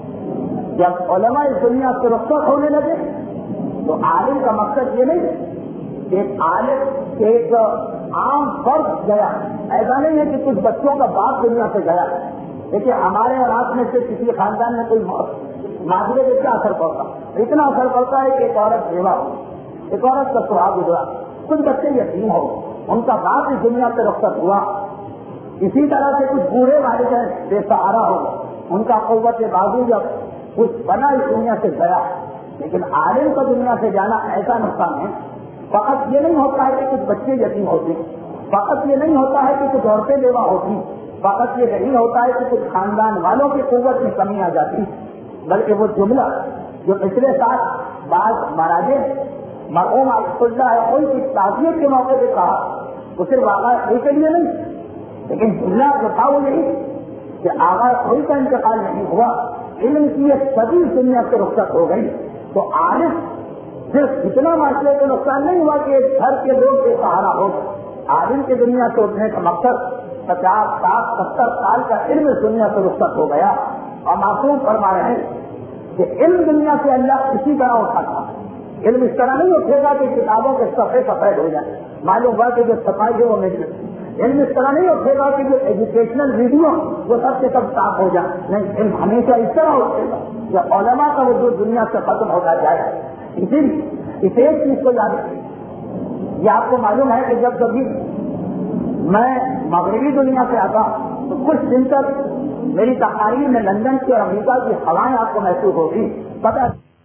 جب علماء اس دنیا سے رخصت ہونے لگے تو عالم کا مقصد یہ نہیں کہ ایک عالم ایک عام فرد گیا، ایسا نہیں ہے کہ کچھ بچوں کا باپ دنیا سے گیا، لیکن ہمارے اور آپ میں سے کسی خاندان میں کوئی معاشرے سے کیا اثر پڑتا؟ اتنا اثر پڑتا ہے کہ ایک عورت بیوہ ہو، ایک عورت کا سہاگ گزرا، کچھ بچے یتیم ہو، ان کا باپ اس دنیا سے رخصت ہوا، اسی طرح سے کچھ بوڑھے والدین بے سہارا ہو گئے, ان کا قوت بازو جب کچھ بنا اس دنیا سے گیا. لیکن عالم کا دنیا سے جانا ایسا نقصان ہے, فقط یہ نہیں ہوتا ہے کہ کچھ بچے یتیم ہوتے, فقط یہ نہیں ہوتا ہے کہ کچھ عورتیں بیوہ ہوتی, فقط یہ نہیں ہوتا ہے کہ کچھ خاندان والوں کی قوت میں کمی آ جاتی, بلکہ وہ جملہ جو پچھلے سال بعض مراجع مرحوم عبد اللہ کوئی کی تعزیت کے موقع پہ کہا, وہ صرف آغا کوئی کے لیے نہیں, لیکن جملہ جو تھا وہ نہیں کہ آغا کوئی کا انتقال نہیں ہوا, علم کی یہ سبھی دنیا سے رخصت ہو گئی. تو عالم صرف اتنا معاشرے کو نقصان نہیں ہوا کہ گھر کے لوگ بے سہارا ہو گئے, عالم کی دنیا سے اٹھنے کا مقصد پچاس ساٹھ ستر سال کا علم اس دنیا سے رخصت ہو گیا. اور معصوم فرما رہے ہیں کہ علم دنیا سے اللہ اسی طرح اٹھاتا ہے. علم اس طرح نہیں اٹھے گا کہ کتابوں کے صفحے سفید ہو جائیں, معلوم ہوا کہ جو صفائی ہے وہ نہیں. علم اس طرح نہیں اٹھے گا کہ جو ایجوکیشنل ویڈیو وہ سب سے سب صاف ہو جائے, نہیں, علم ہمیشہ اس طرح اٹھے گا کہ علماء کا وجود دنیا سے ختم ہوتا جائے. اسی اس ایک چیز کو یاد رکھیے, یہ آپ کو معلوم ہے کہ جب کبھی میں مغربی دنیا سے آتا تو کچھ دن تک میری تقاریر میں لندن کی اور امریکہ کی ہوائیں آپ کو محسوس ہوگی. پتہ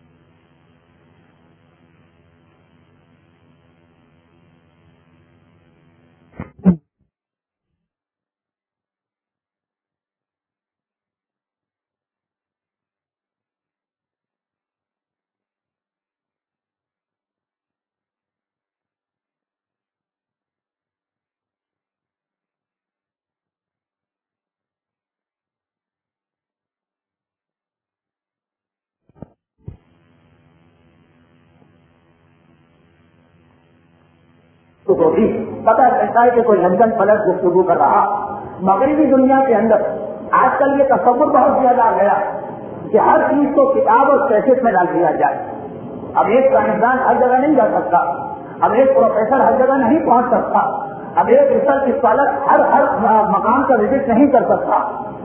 ہوگی, پتہ چلتا ہے کہ کوئی لندن پلٹ گفتگو کر رہا. مغربی دنیا کے اندر آج کل یہ تصور بہت زیادہ آ گیا کہ ہر چیز کو کتاب اور کیسٹ میں ڈال دیا جائے. اب ایک سائنسدان ہر جگہ نہیں جا سکتا, اب ایک پروفیسر ہر جگہ نہیں پہنچ سکتا, اب ایک ریسرچ اسکالر ہر ہر مقام کا وزٹ نہیں کر سکتا.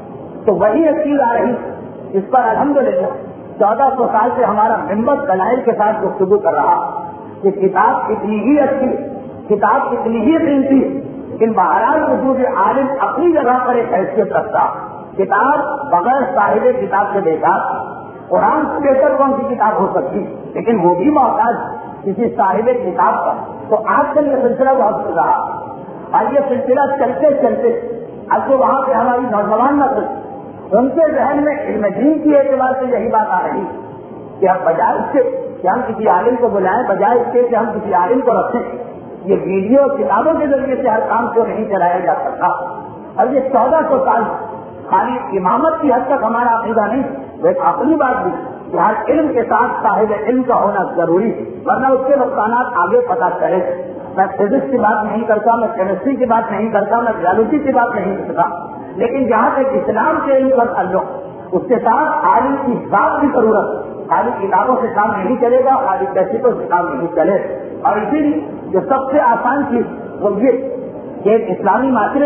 تو وہی ایک چیز آ رہی, اس پر الحمدللہ چودہ سو سال سے ہمارا ممبر دلائل کے ساتھ گفتگو کر رہا کہ کتاب کتنی ہی اچھی, کتاب کتنی ہی قیمتی, لیکن بہرحال وجود عالم اپنی جگہ پر ایک حیثیت رکھتا. کتاب بغیر صاحب کتاب سے بیکار, قرآن سے بہتر کون سی کتاب ہو سکتی, لیکن وہ بھی محتاج کسی صاحب کتاب کا. تو آج کل یہ سلسلہ بہت چل رہا, اور یہ سلسلہ چلتے چلتے اب جو وہاں پہ ہماری نوجوان نسل, ان کے ذہن میں علم دین کی اعتبار سے یہی بات آ رہی کہ اب بجائے اس سے کہ ہم کسی عالم کو بلائیں, بجائے اس سے کہ ہم کسی عالم کو رکھیں, یہ ویڈیو کتابوں کے ذریعے سے ہر کام کو نہیں چلایا جا سکتا. اور یہ چودہ سو سال خالی امامت کی حد تک ہمارا عقیدہ نہیں, وہ ایک اپنی بات بھی کہ ہر علم کے ساتھ صاحب علم کا ہونا ضروری, ورنہ اس کے نقصانات آگے پتہ چلے. میں فزکس کی بات نہیں کرتا, میں کیمسٹری کی بات نہیں کرتا, میں بایولوجی کی بات نہیں کرتا, لیکن جہاں تک اسلام کے علم کا تعلق, اس کے ساتھ عالم کی ذات کی ضرورت. خالی کتابوں سے کام نہیں چلے گا, خالی کیسٹوں سے کام نہیں چلے. اور اسی لیے جو سب سے آسان چیز وہ یہ کہ ایک اسلامی معاشرے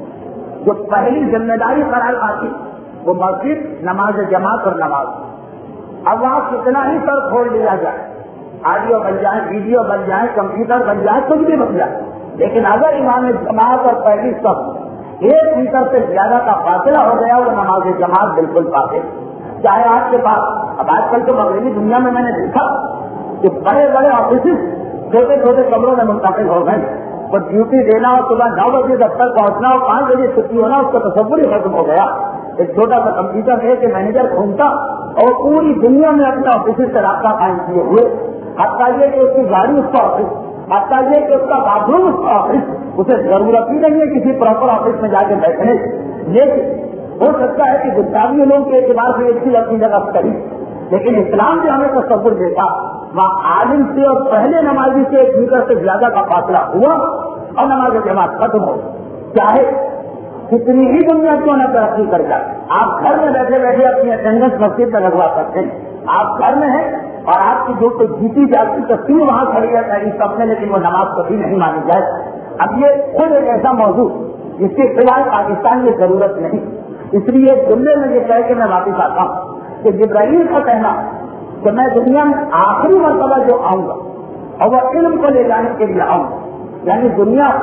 جو پہلی ذمہ داری قرار پاتی وہ مسجد, نماز جماعت اور نماز. اب وہاں کتنا ہی سر کھول لیا جائے, آڈیو بن جائے, ویڈیو بن جائے, کمپیوٹر بن جائے, کچھ بھی بن جائے, لیکن اگر امام جماعت اور پہلی سب ایک میٹر سے زیادہ کا فاصلہ ہو گیا وہ نماز جماعت بالکل پاتے. چاہے آپ کے پاس, اب آج کل تو مغربی دنیا میں میں نے دیکھا کہ بڑے بڑے آفیسز چھوٹے چھوٹے کمروں میں منتقل ہو گئے, اور ڈیوٹی دینا اور صبح نو بجے دفتر پہنچنا اور پانچ بجے چھٹی ہونا, اس کا تصور ہی ختم ہو گیا. ایک چھوٹا سا کمپیوٹر ہے کہ مینیجر گھومتا اور پوری دنیا میں اپنے آفیسز سے رابطہ قائم کیے ہوئے, حتیٰ یہ کہ اس کی گاڑی اس کا آفس, حتیٰ یہ کہ اس کا باتھ روم اس کا آفس, اسے ضرورت ہی نہیں ہے کسی پراپر آفس میں جا کے بیٹھنے. لیکن ہو سکتا ہے کہ گستاخی لوگوں کے اعتبار سے ایک چیز اپنی جگہ کری, لیکن اسلام سے ہمیں تصور دیتا وہاں عالم سے اور پہلے نمازی سے ایک میٹر سے زیادہ کا فاصلہ ہوا اور نماز جماعت ختم ہو. چاہے کتنی ہی دنیا کیوں نہ ترقی کر جائے, آپ گھر میں بیٹھے بیٹھے اپنی اٹینڈنس مسجد میں لگوا سکتے ہیں. آپ گھر میں ہیں اور آپ کی جو کوئی جیتی جاتی تصویر وہاں کھڑی ہے پہلی سب میں, لیکن وہ نماز کبھی نہیں مانی جائے. اب یہ خود ایک ایسا موضوع جس کے خلاف پاکستان کی ضرورت نہیں. اس لیے جملے میں یہ کہہ کے میں واپس آتا ہوں کہ جبرائیل کا کہنا کہ میں دنیا میں آخری مرتبہ جو آؤں گا اور وہ علم کو لے جانے کے لیے آؤں گا, یعنی دنیا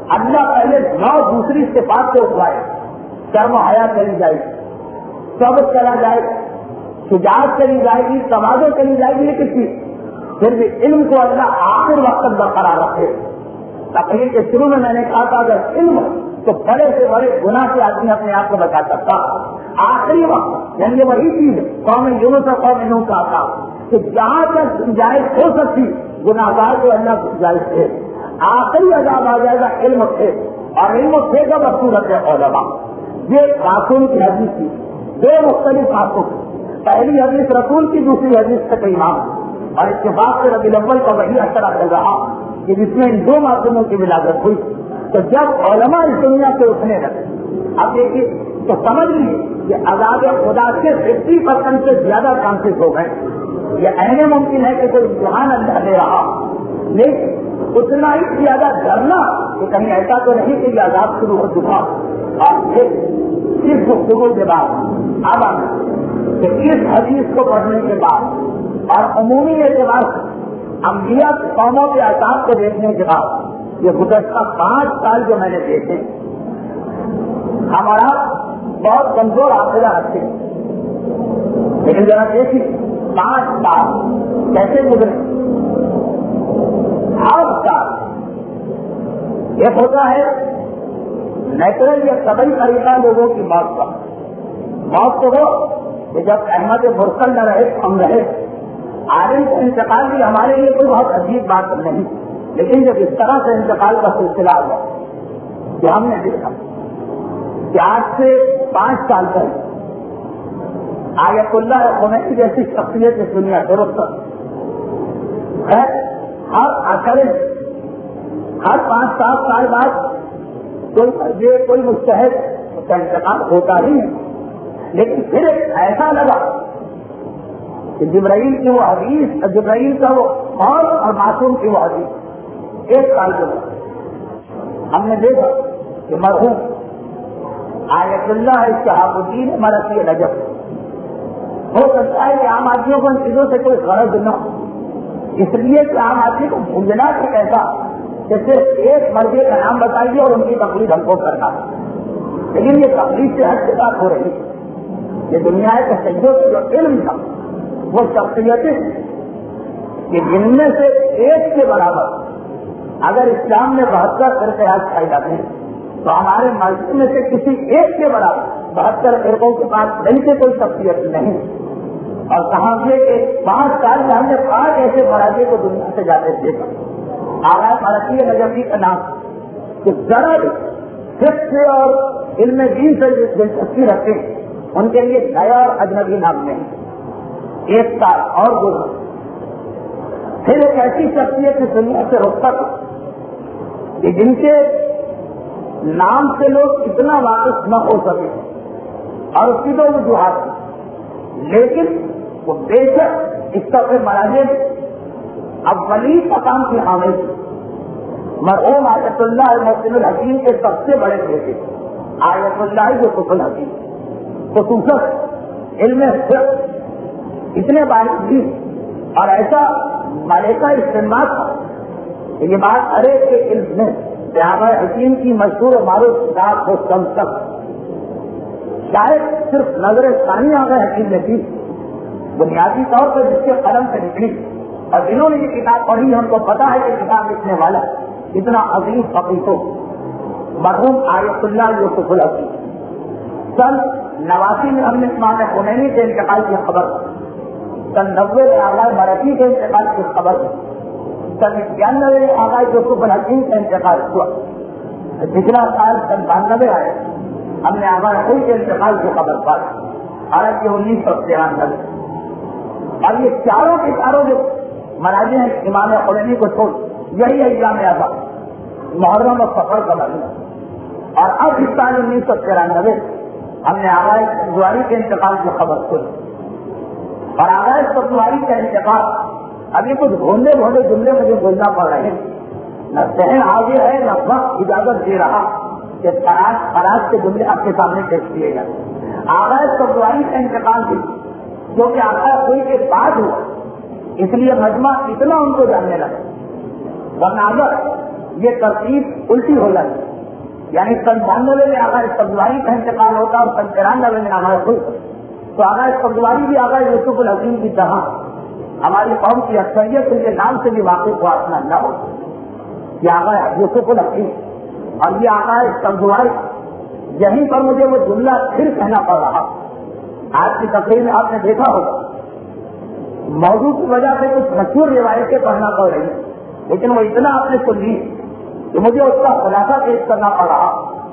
اللہ پہلے نو دوسری صفات سے اٹھوائے، شرم و حیا چلی جائے گی، صبر چلا جائے گا، شجاعت چلی جائے گی، تواضع چلی جائے گی، لیکن پھر بھی علم کو اللہ آخر وقت برقرار رکھے. تقریر کے شروع میں میں نے کہا تھا اگر علم تو بڑے سے بڑے گناہ سے آدمی اپنے آپ کو بچا سکتا. آخری وقت یعنی وہی چیز قوم یونس اور قوم نوح کا تھا کہ جہاں تک گنجائش ہو سکتی گناہگار کو اللہ کی گنجائش ہے. آخری عذاب آ جائے گا علم سے، اور علم سے کا بصورت ہے علماء. یہ رسول کی حدیث تھی، دو مختلف باتوں کی، پہلی حدیث رسول کی، دوسری حدیث سے کئی امام، اور اس کے بعد سے ربیع الاول کا وہی اثر چل رہا کہ جس میں ان دو معصوموں کی ولادت ہوئی. تو جب علماء اس دنیا سے اٹھنے لگے، اب دیکھیے تو سمجھ لیجیے کہ عذاب خدا کے ففٹی پرسینٹ سے زیادہ چانسز ہو گئے. یہ ایسے ممکن ہے کہ کوئی امتحان اللہ دے رہا، لیکن اتنا ہی زیادہ ڈرنا کہ کہیں ایسا تو نہیں کہ یہ عذاب شروع ہو چکا. اور پھر اس گفتگو کے بعد اب کہ اس حدیث کو پڑھنے کے بعد اور عمومی اعتبار سے انبیاء قوموں کے عذاب کو دیکھنے کے بعد یہ گزشتہ پانچ سال جو میں نے دیکھے ہمارا بہت کمزور حافظہ رکھتے ہیں، لیکن ذرا دیکھیے پانچ سال کیسے گزرے. ہر سال ایک ہوتا ہے نیچرل یا طبعی طریقہ لوگوں کی موت کا. موت تو ہو کہ جب احمد مرسل نہ رہے ہم رہے. عالم کا انتقال بھی ہمارے لیے کوئی بہت عجیب بات نہیں، لیکن جب اس طرح سے انتقال کا سلسلہ ہوا کہ ہم نے دیکھا کہ آج سے پانچ سال پہلے آیت اللہ خمینی جیسی شخصیت اس دنیا درست ہے. ہر اثر ہر پانچ سات سال بعد کوئی یہ کوئی مستحد اس کا انتقال ہوتا ہی ہے. لیکن پھر ایسا لگا کہ جبرائیل کی وہ حدیث، جبرائیل کا وہ موت اور معصوم کی وہ حدیث ایک سال کے بعد ہم نے دیکھا کہ مرحوم آیت اللہ شہاب الدین مرثی نجف ہو سکتا ہے کہ عام آدمیوں کو ان چیزوں سے کوئی غرض نہ ہو، اس لیے کہ عام آدمی کو بھولنا تو کیسا کہ صرف ایک مرضی کا نام بتائیے اور ان کی تقلید ہم کو کرنا. لیکن یہ تقلید سے ہٹ کے بات ہو رہی ہے. یہ دنیا کے سجدوں سے جو علم تھا وہ شخصیتیں کہ جن میں سے ایک کے برابر اگر اسلام میں بہتر فرقے پائے جاتے ہیں تو ہمارے مسجد میں سے کسی ایک کے برابر بہتر فرقوں کے پاس نہیں سے کوئی شخصیت نہیں. اور کہاں سے کہ پانچ سال میں ہم نے پانچ ایسے مراجے کو دنیا سے جاتے دیکھا. آغاز مرثی نجفی کا نام کہ ذرا بھی فقہ سے اور علم دین سے دلچسپی رکھتے ہیں ان کے لیے نیا اور اجنبی نام نہیں. ایک سال اور گزرا پھر ایک ایسی شخصیت اس دنیا سے رخصت کہ جن کے نام سے لوگ اتنا واقف نہ ہو سکے اور اس کی تو وجوہات تھی، لیکن وہ بے شک اس طرح مراجے اولی مقام کی حامل تھی. مرحوم آیت اللہ محسن الحکیم کے سب سے بڑے بیٹے آیت اللہ یوسف الحکیم خصوصاً علم فقہ اتنے باریک تھی اور ایسا ملکہ استعمال تھا کہ یہ بات ارے کے علم میں صحابہ حکیم کی مشہور و معروف کتاب ہو کم تک شاید صرف نظر ثانی آگاہ حکیم نے کی بنیادی طور پر جس کے قلم سے نکلی، اور جنہوں نے یہ کتاب پڑھی ہم کو پتا ہے کہ کتاب لکھنے والا اتنا عظیم فقیہ ہو مرحوم آیت اللہ یوسف الحکیم. سن نواسی میں ہم نے امام خمینی کے انتقال کی خبر، سن نبے میں آغاز مرثی کے انتقال کی خبر، سن اکیانوے میں آغاز یوسف الحکیم کا انتقال ہوا. پچھلا سال سن بانوے آئے ہم نے آغاز خود کے انتقال کی خبر پائی، حالانکہ انیس سو ترانوے. اور یہ چاروں کے چاروں جو مراجع ہیں امام خمینی کو چھوڑ یہی ایام آتا محرم اور سفر کا مہینہ. اور اب اس سال انیس سو ترانوے ہم نے آغاز فتواری کے انتقال کی خبر سنی، اور آغاز فتواری کا انتقال ابھی کچھ گھومنے گھومنے جملے مجھے بولنا پڑ رہے ہیں، نہ ذہن حاضر ہے نہ وقت اجازت دے رہا کہ فراز فراز کے جملے آپ کے سامنے پیش کیے جائیں. آغاز فتواری کا انتقال بھی جو کہ آغاز ہوئی کے بعد ہوا، اس لیے مجمع اتنا ان کو جاننے لگا. ورنہ اگر یہ ترتیب الٹی ہو جاتی ہے. یعنی سن بانوے میں آغاز قبضواری کا انتقال ہوتا اور سن ترانوے میں آغاز خود. تو آغاز قبضواری بھی آغاز یوسف الحکیم کی طرح ہماری قوم کی اکثریت کے نام سے بھی واقف ہوا اپنا نہ ہو. یہ آغاز یوسف الحکیم اور یہ آغاز قبضواری. یہیں پر مجھے وہ جملہ پھر کہنا پڑ رہا. آج کی تقریر میں آپ نے دیکھا ہوگا موضوع کی وجہ سے کچھ مشہور روایتیں پڑھنا پڑ رہی ہیں, لیکن وہ اتنا آپ نے سن لی کہ مجھے اس کا خلاصہ پیش کرنا پڑ رہا.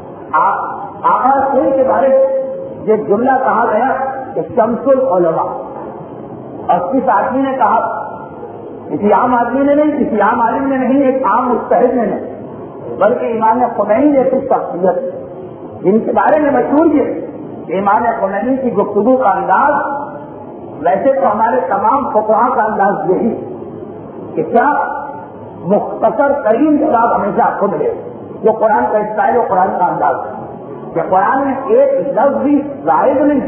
آپ آغاز کوئی کے بارے میں یہ جملہ کہا گیا کہ شمس العلماء, اور کس آدمی نے کہا؟ کسی عام آدمی نے نہیں, کسی عام عالم نے نہیں, ایک عام مجتہد نے نہیں, بلکہ امام خمینی جیسی شخصیت جن کے بارے میں مشہور یہ کہ امام خمینی کی گفتگو کا انداز, ویسے تو ہمارے تمام فقہا کا انداز یہی کہ کیا مختصر ترین جواب ہمیشہ آپ کو ملے, جو قرآن کا اسٹائل و قرآن کا انداز ہے کہ قرآن میں ایک لفظ بھی ظاہر نہیں.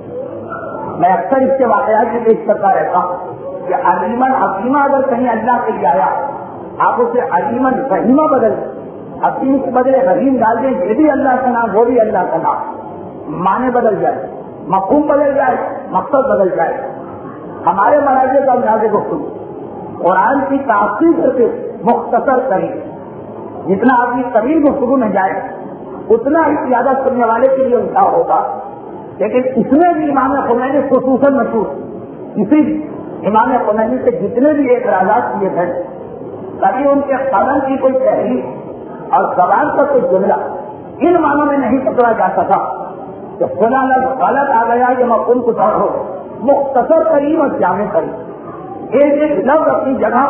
میں اکثر اس کے واقعات میں پیش کرتا رہتا ہوں کہ علیمن حکیمہ اگر کہیں اللہ کے لیے آیا, آپ اسے علیمن رحیمہ بدل, حکیم کے بدلے رحیم ڈال دیں, یہ بھی اللہ کا نام وہ بھی اللہ کا نام, معنی بدل جائے, مفہوم بدل جائے, مقصد بدل جائے. ہمارے مراجع کا انداز گفتگو قرآن کی تاثیر سے مختصر کریں, جتنا آدمی طویل گفتگو میں جائے اتنا ہی زیادہ سننے والے کے لیے اچھا ہوگا. لیکن اس میں بھی امام خمینی خصوصاً مشہور, کسی امام خمینی سے جتنے بھی اعتراضات کیے تھے کبھی ان کے قلم کی کوئی تحریر اور زبان کا کوئی جملہ ان معنوں میں نہیں پکڑا جا سکا کہ فلاں لفظ غلط آ گیا یہ مفہوم کچھ اور ہو. مختصر کریم اور جامع کریم, ایک ایک لفظ اپنی جگہ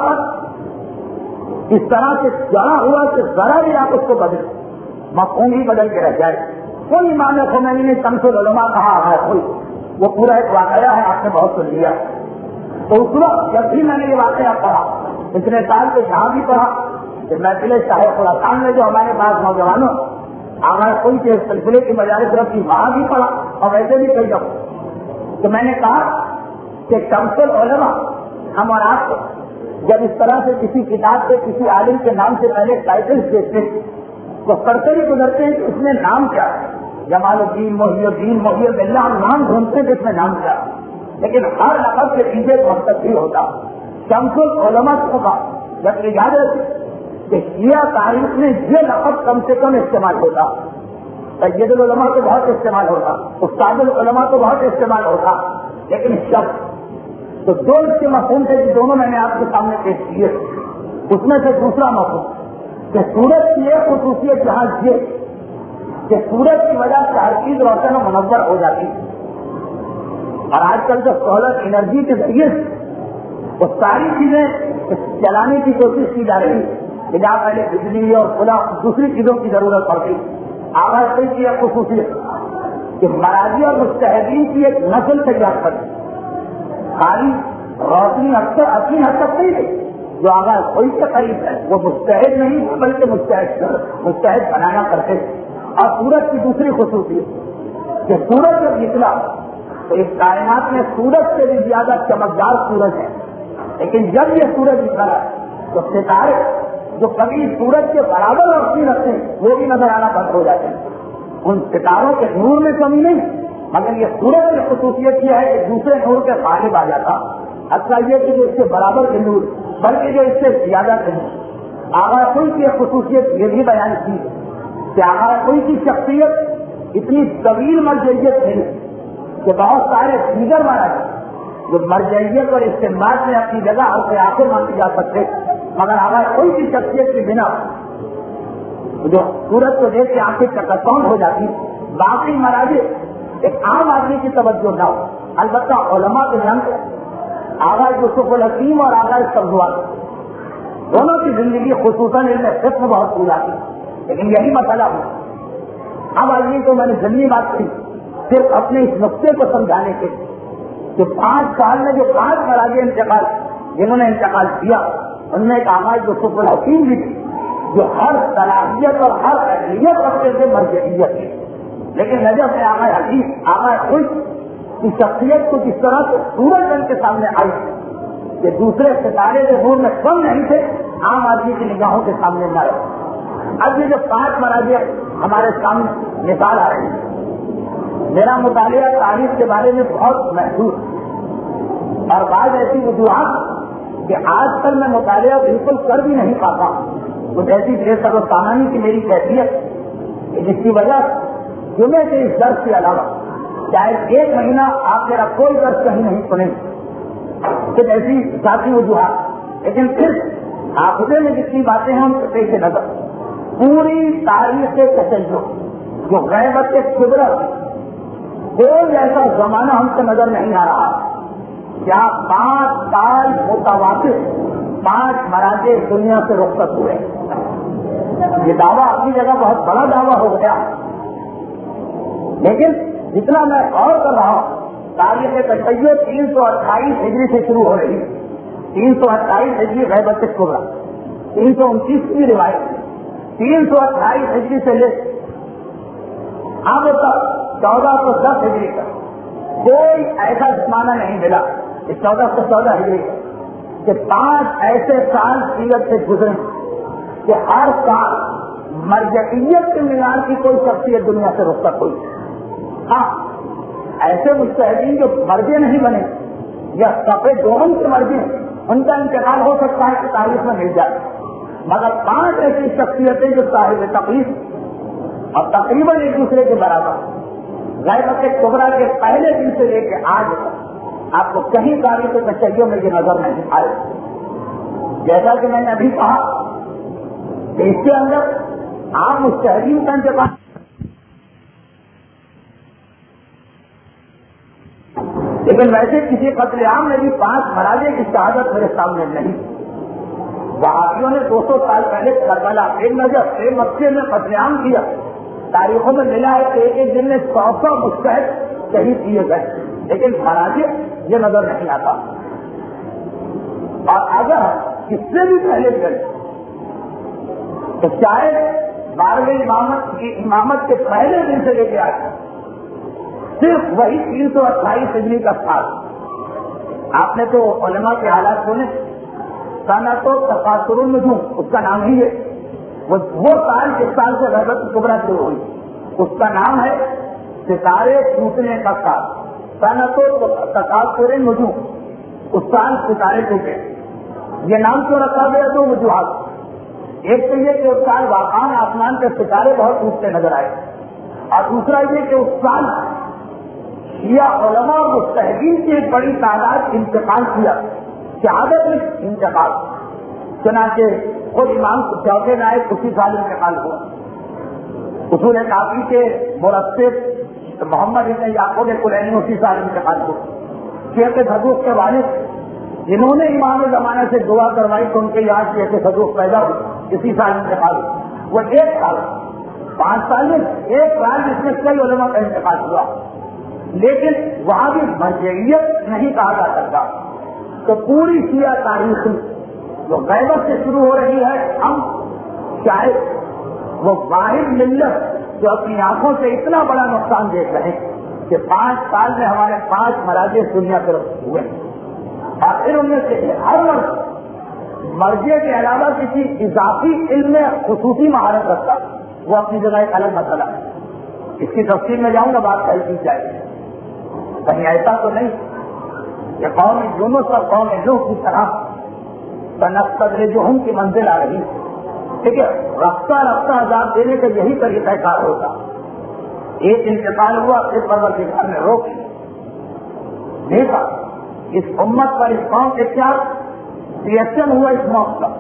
پر اس طرح سے جڑا ہوا کہ ذرا بھی آپ اس کو بدل مفہوم ہی بدل کے رہ جائے. کوئی امام خمینی نے شمس العلماء کہا ہے, کوئی وہ پورا ایک واقعہ ہے, آپ نے بہت سن لیا. تو اس وقت جب بھی میں نے یہ واقعہ پڑھا, اتنے سال سے جہاں بھی پڑھا کہ محفل شاہ خراسان میں جو ہمارے پاس نوجوانوں آغاز کوئی کے سلسلے کی مجالس رکھی وہاں بھی پڑھا اور ویسے بھی کئی جگہ, تو میں نے کہا کہ شمس العلماء ہم اور آپ کو جب اس طرح سے کسی کتاب سے کسی عالم کے نام سے پہلے ٹائٹل دیکھتے تو کرتے ہی گزرتے ہیں کہ اس میں نام کیا ہے, جمال الدین, محی الدین, محی اللہ, ہم نام ڈھونڈتے ہیں کہ اس میں نام کیا, لیکن ہر لفظ کے پیچھے مقصد بھی ہوتا. شمس العلماء کو کہا جب یاد رکھے کہ شیعہ تاریخ میں یہ لفظ کم سے کم استعمال ہوتا, سید العلماء تو بہت استعمال ہوتا, استاد العلماء تو بہت استعمال ہوتا, لیکن شخص تو دو اس کے مفہوم تھے کہ دونوں میں نے آپ کے سامنے پیش کیے. اس میں سے دوسرا مفہوم کہ سورج کی ایک خصوصیت جہاں یہ کہ سورج کی وجہ سے ہر چیز روشن و منور ہو جاتی ہے, اور آج کل جو سولر انرجی کے ذریعے وہ ساری چیزیں چلانے کی کوشش کی جا رہی ہے کہ جہاں پہلے بجلی اور کھلا دوسری چیزوں کی ضرورت پڑتی. آواز کی ایک خصوصیت کہ مراجی اور مستحدین کی ایک نسل تیار کرتی, خالی روشنی اکثر اپنی حد تک نہیں ہے, جو آغاز کوئی سے قریب ہے وہ مستحد نہیں بلکہ مستحد مستحد بنانا کرتے. اور سورج کی دوسری خصوصیت کہ سورج جب نکلا تو اس کائنات میں سورج سے بھی زیادہ چمکدار سورج ہے, لیکن جب یہ سورج نکلا تو ستارے جو کبھی سورج کے برابر روشنی رکھتے ہیں وہ بھی نظر آنا بند ہو جاتے ہیں. ان ستاروں کے نور میں کمی نہیں, مگر یہ سورج کی خصوصیت یہ ہے کہ دوسرے نور کے غالب آ جاتا. اچھا یہ کہ جو اس کے برابر کے نور بلکہ جو اس سے زیادہ نہیں. آغا کوئی کی خصوصیت یہ بھی بیان کی کہ آغا کوئی کی شخصیت اتنی طویل مرجعیت نہیں کہ بہت سارے دیگر مہاراج جو مرجعیت اور استعمال میں اپنی جگہ اور سے آخر مانتے جا سکتے, مگر آغا کوئی کی شخصیت کے بنا جو سورج کو دیکھ کے آنکھیں چکرسون ہو جاتی. باقی مہاراج ایک عام آدمی کی توجہ نہ ہو, البتہ علماء کے نام آغاز یوسف الحکیم اور آغاز قبضوار دونوں کی زندگی خصوصاً علم فقہ بہت پورا کی, لیکن یہی مسئلہ ہو. اب آدمی کو میں نے ضمنی بات کی صرف اپنے اس نقطے کو سمجھانے کے کہ پانچ سال میں جو پانچ مراجع انتقال جنہوں نے انتقال کیا ان میں ایک آغاز یوسف الحکیم بھی تھی جو ہر صلاحیت اور ہر اہلیت رکھتے تھے مرجعیت کی, لیکن نجف میں آغاز حدیث آغاز خوش کی شخصیت کو جس طرح سے سورج رنگ کے سامنے آئی کہ دوسرے ستارے کے نور میں کم نہیں تھے عام آدمی کی نگاہوں کے سامنے نہ رہے. اب یہ جو پانچ مراجع ہمارے سامنے مثال آ رہی ہے، میرا مطالعہ تاریخ کے بارے میں بہت محدود اور بعض ایسی وجوہات کہ آج کل میں مطالعہ بالکل کر بھی نہیں پاتا، کچھ ایسی بے سر و سامانی کی میری کیفیت جس کی وجہ جمعے کے اس درس کے علاوہ چاہے ایک مہینہ آپ میرا کوئی درس کہیں نہیں سنیں، کچھ ایسی ذاتی وجوہات. لیکن پھر حافظے میں جتنی باتیں ہیں ان کے پیش نظر پوری تاریخ کے تشیع جو غیبت کے کبرا کوئی ایسا زمانہ ہم سے نظر نہیں آ رہا جہاں پانچ سال متواتر پانچ مراجع دنیا سے رخصت ہوئے. یہ دعویٰ اپنی جگہ بہت بڑا دعویٰ ہو گیا، لیکن جتنا میں غور کر رہا ہوں تاریخ تشیع تین سو اٹھائیس ہجری سے شروع ہو رہی، تین سو اٹھائیس ہجری غیبت کبرا، تین سو انتیس کی روایت تین سو اٹھائیس ہجری سے لے اب تک چودہ سو دس ہجری تک کوئی ایسا زمانہ نہیں ملا کہ چودہ سو چودہ ہجری تک کہ پانچ ایسے سال سیرت سے گزرے کہ ہر سال مرجعیت کے معیار کی کوئی شخصیت دنیا سے رخصت ہوئی. ہاں ایسے مجتہدین جو مرجع نہیں بنے یا صفحے دوہم کے مرجع ان کا انتقال ہو سکتا ہے کہ تاریخ میں مل جائے، مگر پانچ ایسی شخصیتیں جو صاحب تقریر اور تقریباً ایک دوسرے کے برابر غیبت کبرا کے پہلے دن سے لے کے آج آپ کو کہیں تاریخ تشیع میں یہ نظر نہیں آئے. جیسا کہ میں نے ابھی کہا کہ اس کے اندر عام مجتہدین کا انتقال، لیکن ویسے کسی قتل عام میں بھی پانچ مراجع کی شہادت میرے سامنے نہیں. وہابیوں نے دو سو سال پہلے کربلا ایک نظر ایک مکے میں قتل عام کیا، تاریخوں میں ملا ہے کہ ایک ایک دن میں سو سو مجتہد شہید کیے گئے، لیکن مراجع یہ نظر نہیں آتا. اور اگر اس سے بھی پہلے چلے تو شاید بارہویں امامت کی امامت کے پہلے دن سے لے کے آئے صرف وہی تین سو اٹھائیس ہجری کا سال. آپ نے تو علماء کے حالات سنے، سانا تو تقاصر النجوم اس کا نام ہی ہے، وہ سال جس سال سے غیبت کبرا شروع ہوئی اس کا نام ہے ستارے ٹوٹنے کا سال. سانا تو تقاصر النجوم اس سال ستارے ٹوٹے. یہ نام کیوں رکھا گیا؟ دو وجوہات. ایک تو یہ کہ اس سال واقعان آسمان کے ستارے بہت ٹوٹتے نظر آئے، اور دوسرا یہ کہ اس سال شیعہ علماء اور مجتہدین کی ایک بڑی تعداد انتقال کیا، شہادت میں انتقال. چنانچہ خود امام چوکے نائب اسی سال انتقال ہوا. اصول کافی کے مرتب محمد ابن یعقوب کلینی اسی سال انتقال ہوا. شیخ صدوق کے والد جنہوں نے امام زمانہ سے دعا کروائی تو ان کے یاد شیخ صدوق پیدا ہوئی اسی سال انتقال ہوا. وہ ایک سال پانچ سال میں ایک سال جس میں کئی علماء کا انتقال ہوا، لیکن وہاں بھی مرجعیت نہیں کہا جا سکتا. تو پوری شیعہ تاریخ جو غیبت سے شروع ہو رہی ہے، ہم شاید وہ واحد ملت جو اپنی آنکھوں سے اتنا بڑا نقصان دیکھ رہے ہیں کہ پانچ سال میں ہمارے پانچ مراجع دنیا پر ہوئے، اور پھر ان میں سے ہر مرض مرجع کے علاوہ کسی اضافی علم میں خصوصی مہارت رکھتا، وہ اپنی جگہ ایک الگ مسئلہ ہے. اس کی تفصیل میں جاؤں گا، بات کہی کی جائے. کہیں ایسا تو نہیں کہ قوم یونس اور قوم نوح کی طرح سنستدرجہم کی منزل آ رہی، ٹھیک ہے، رفتہ رفتہ عذاب دینے کا یہی طریقہ کار ہوتا. ایک انتقال ہوا پھر پروردگار نے روک دیکھا اس امت پر، اس قوم کے کیا ریئیکشن ہوا اس موت کا.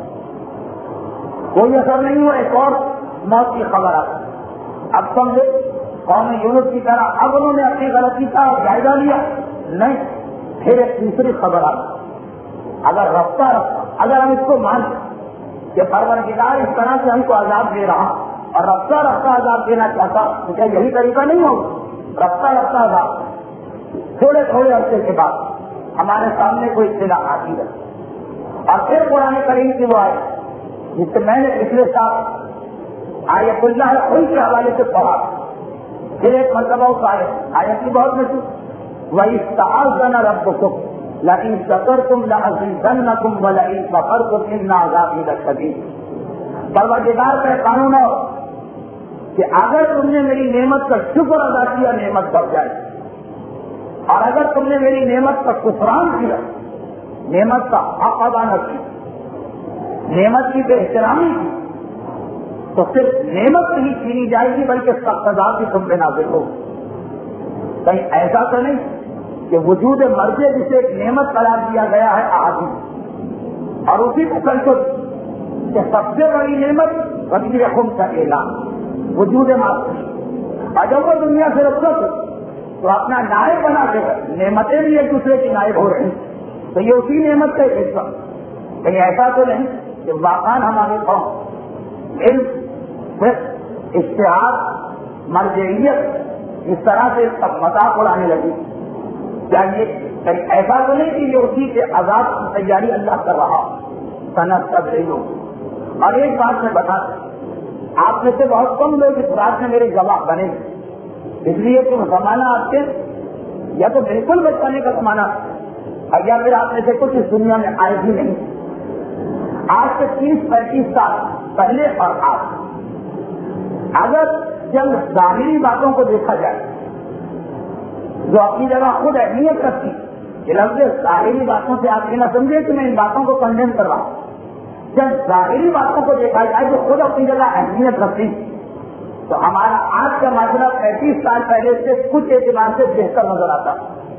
کوئی اثر نہیں ہوا، ایک اور موت کی خبر آ گئی. اب سمجھے قوم یونس کی طرح اب انہوں نے اپنی غلطی کا جائزہ لیا نہیں، پھر ایک دوسری خبر آ گئی. اگر رفتہ رفتہ اگر ہم اس کو مانیں کہ پروردگار اس طرح سے ہم کو عذاب دے رہا اور رفتہ رفتہ عذاب دینا چاہتا تو کیا یہی طریقہ نہیں ہوگا؟ رفتہ رفتہ عذاب تھوڑے تھوڑے عرصے کے بعد ہمارے سامنے کوئی اطلاع آتی ہے، اور پھر قرآن کریم کی وہ آئے جس سے میں نے پچھلے سال آیت اللہ ان کے حوالے سے پڑھا. پھر ایک مرتبہ اس آیت آیت کی بہت مشہور، وَإِذْ تَعَذَّنَ رَبُّكُمْ لئن شکرتم لأزیدنکم ولئن کفرتم ان عذابی لشدید. پروردگار کا قانون ہے کہ اگر تم نے میری نعمت کا شکر ادا کیا نعمت بڑھ جائے، اور اگر تم نے میری نعمت کا کفران کیا، نعمت کا حق ادا نہ کی، نعمت کی بے احترامی کی، تو صرف نعمت نہیں چھینی جائے گی بلکہ سخت عذاب بھی تم پہ نازل ہو. کہیں ایسا تو نہیں کہ وجود مرضی جسے ایک نعمت قرار دیا گیا ہے آدمی، اور اسی کو کنٹرول کہ سب سے بڑی نعمت غدیر خم کا اعلان وجود مرضی. اور جب وہ دنیا سے رخصت ہو تو اپنا نائب بنا کے نعمتیں بھی ایک دوسرے کی نائب ہو رہی ہیں، تو یہ اسی نعمت کا ایک حصہ. کہیں ایسا تو نہیں کہ واقعان ہمارے قوم علم اشتہاد مرجعیت اس طرح سے سب مذاق اڑانے لگی. کیا یہ ایسا تو نہیں کہ یہ اسی کے عذاب کی تیاری اللہ کر رہا صنعت کر رہی ہو. اور ایک بات میں بتا دوں، آپ میں سے بہت کم لوگ اس بات میں میرے گواہ بنے، اس لیے کہ وہ زمانہ آپ کے یا تو بالکل بچانے کا زمانہ اور یا پھر آپ میں سے کچھ اس دنیا میں آئے بھی نہیں. آج سے تیس پینتیس سال پہلے اور آج اگر چند ظاہری باتوں کو دیکھا جائے جو اپنی جگہ خود اہمیت رکھتی، کہ لفظ ظاہری باتوں سے آپ یہ نہ سمجھے کہ میں ان باتوں کو کنڈیم کر رہا ہوں. جب ظاہری باتوں کو دیکھا جائے جو خود اپنی جگہ اہمیت رکھتی، تو ہمارا آج کا معاملہ پینتیس سال پہلے سے کچھ اعتبار سے بہتر نظر آتا.